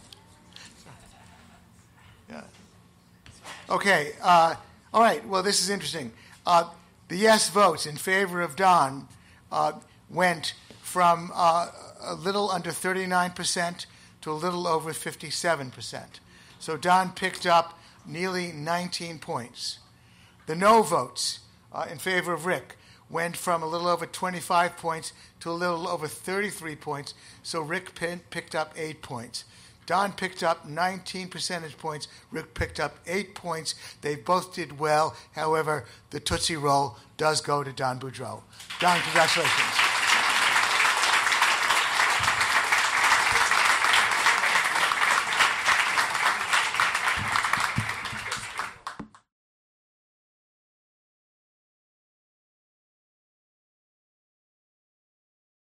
Yeah. Okay. Uh, all right. Well, this is interesting. Uh, the yes votes in favor of Don uh, went from uh, a little under thirty-nine percent to a little over fifty-seven percent. So Don picked up nearly nineteen points. The no votes uh, in favor of Rick went from a little over twenty-five points to a little over thirty-three points. So Rick pin- picked up eight points. Don picked up nineteen percentage points. Rick picked up eight points. They both did well. However, the Tootsie Roll does go to Don Boudreau. Don, congratulations.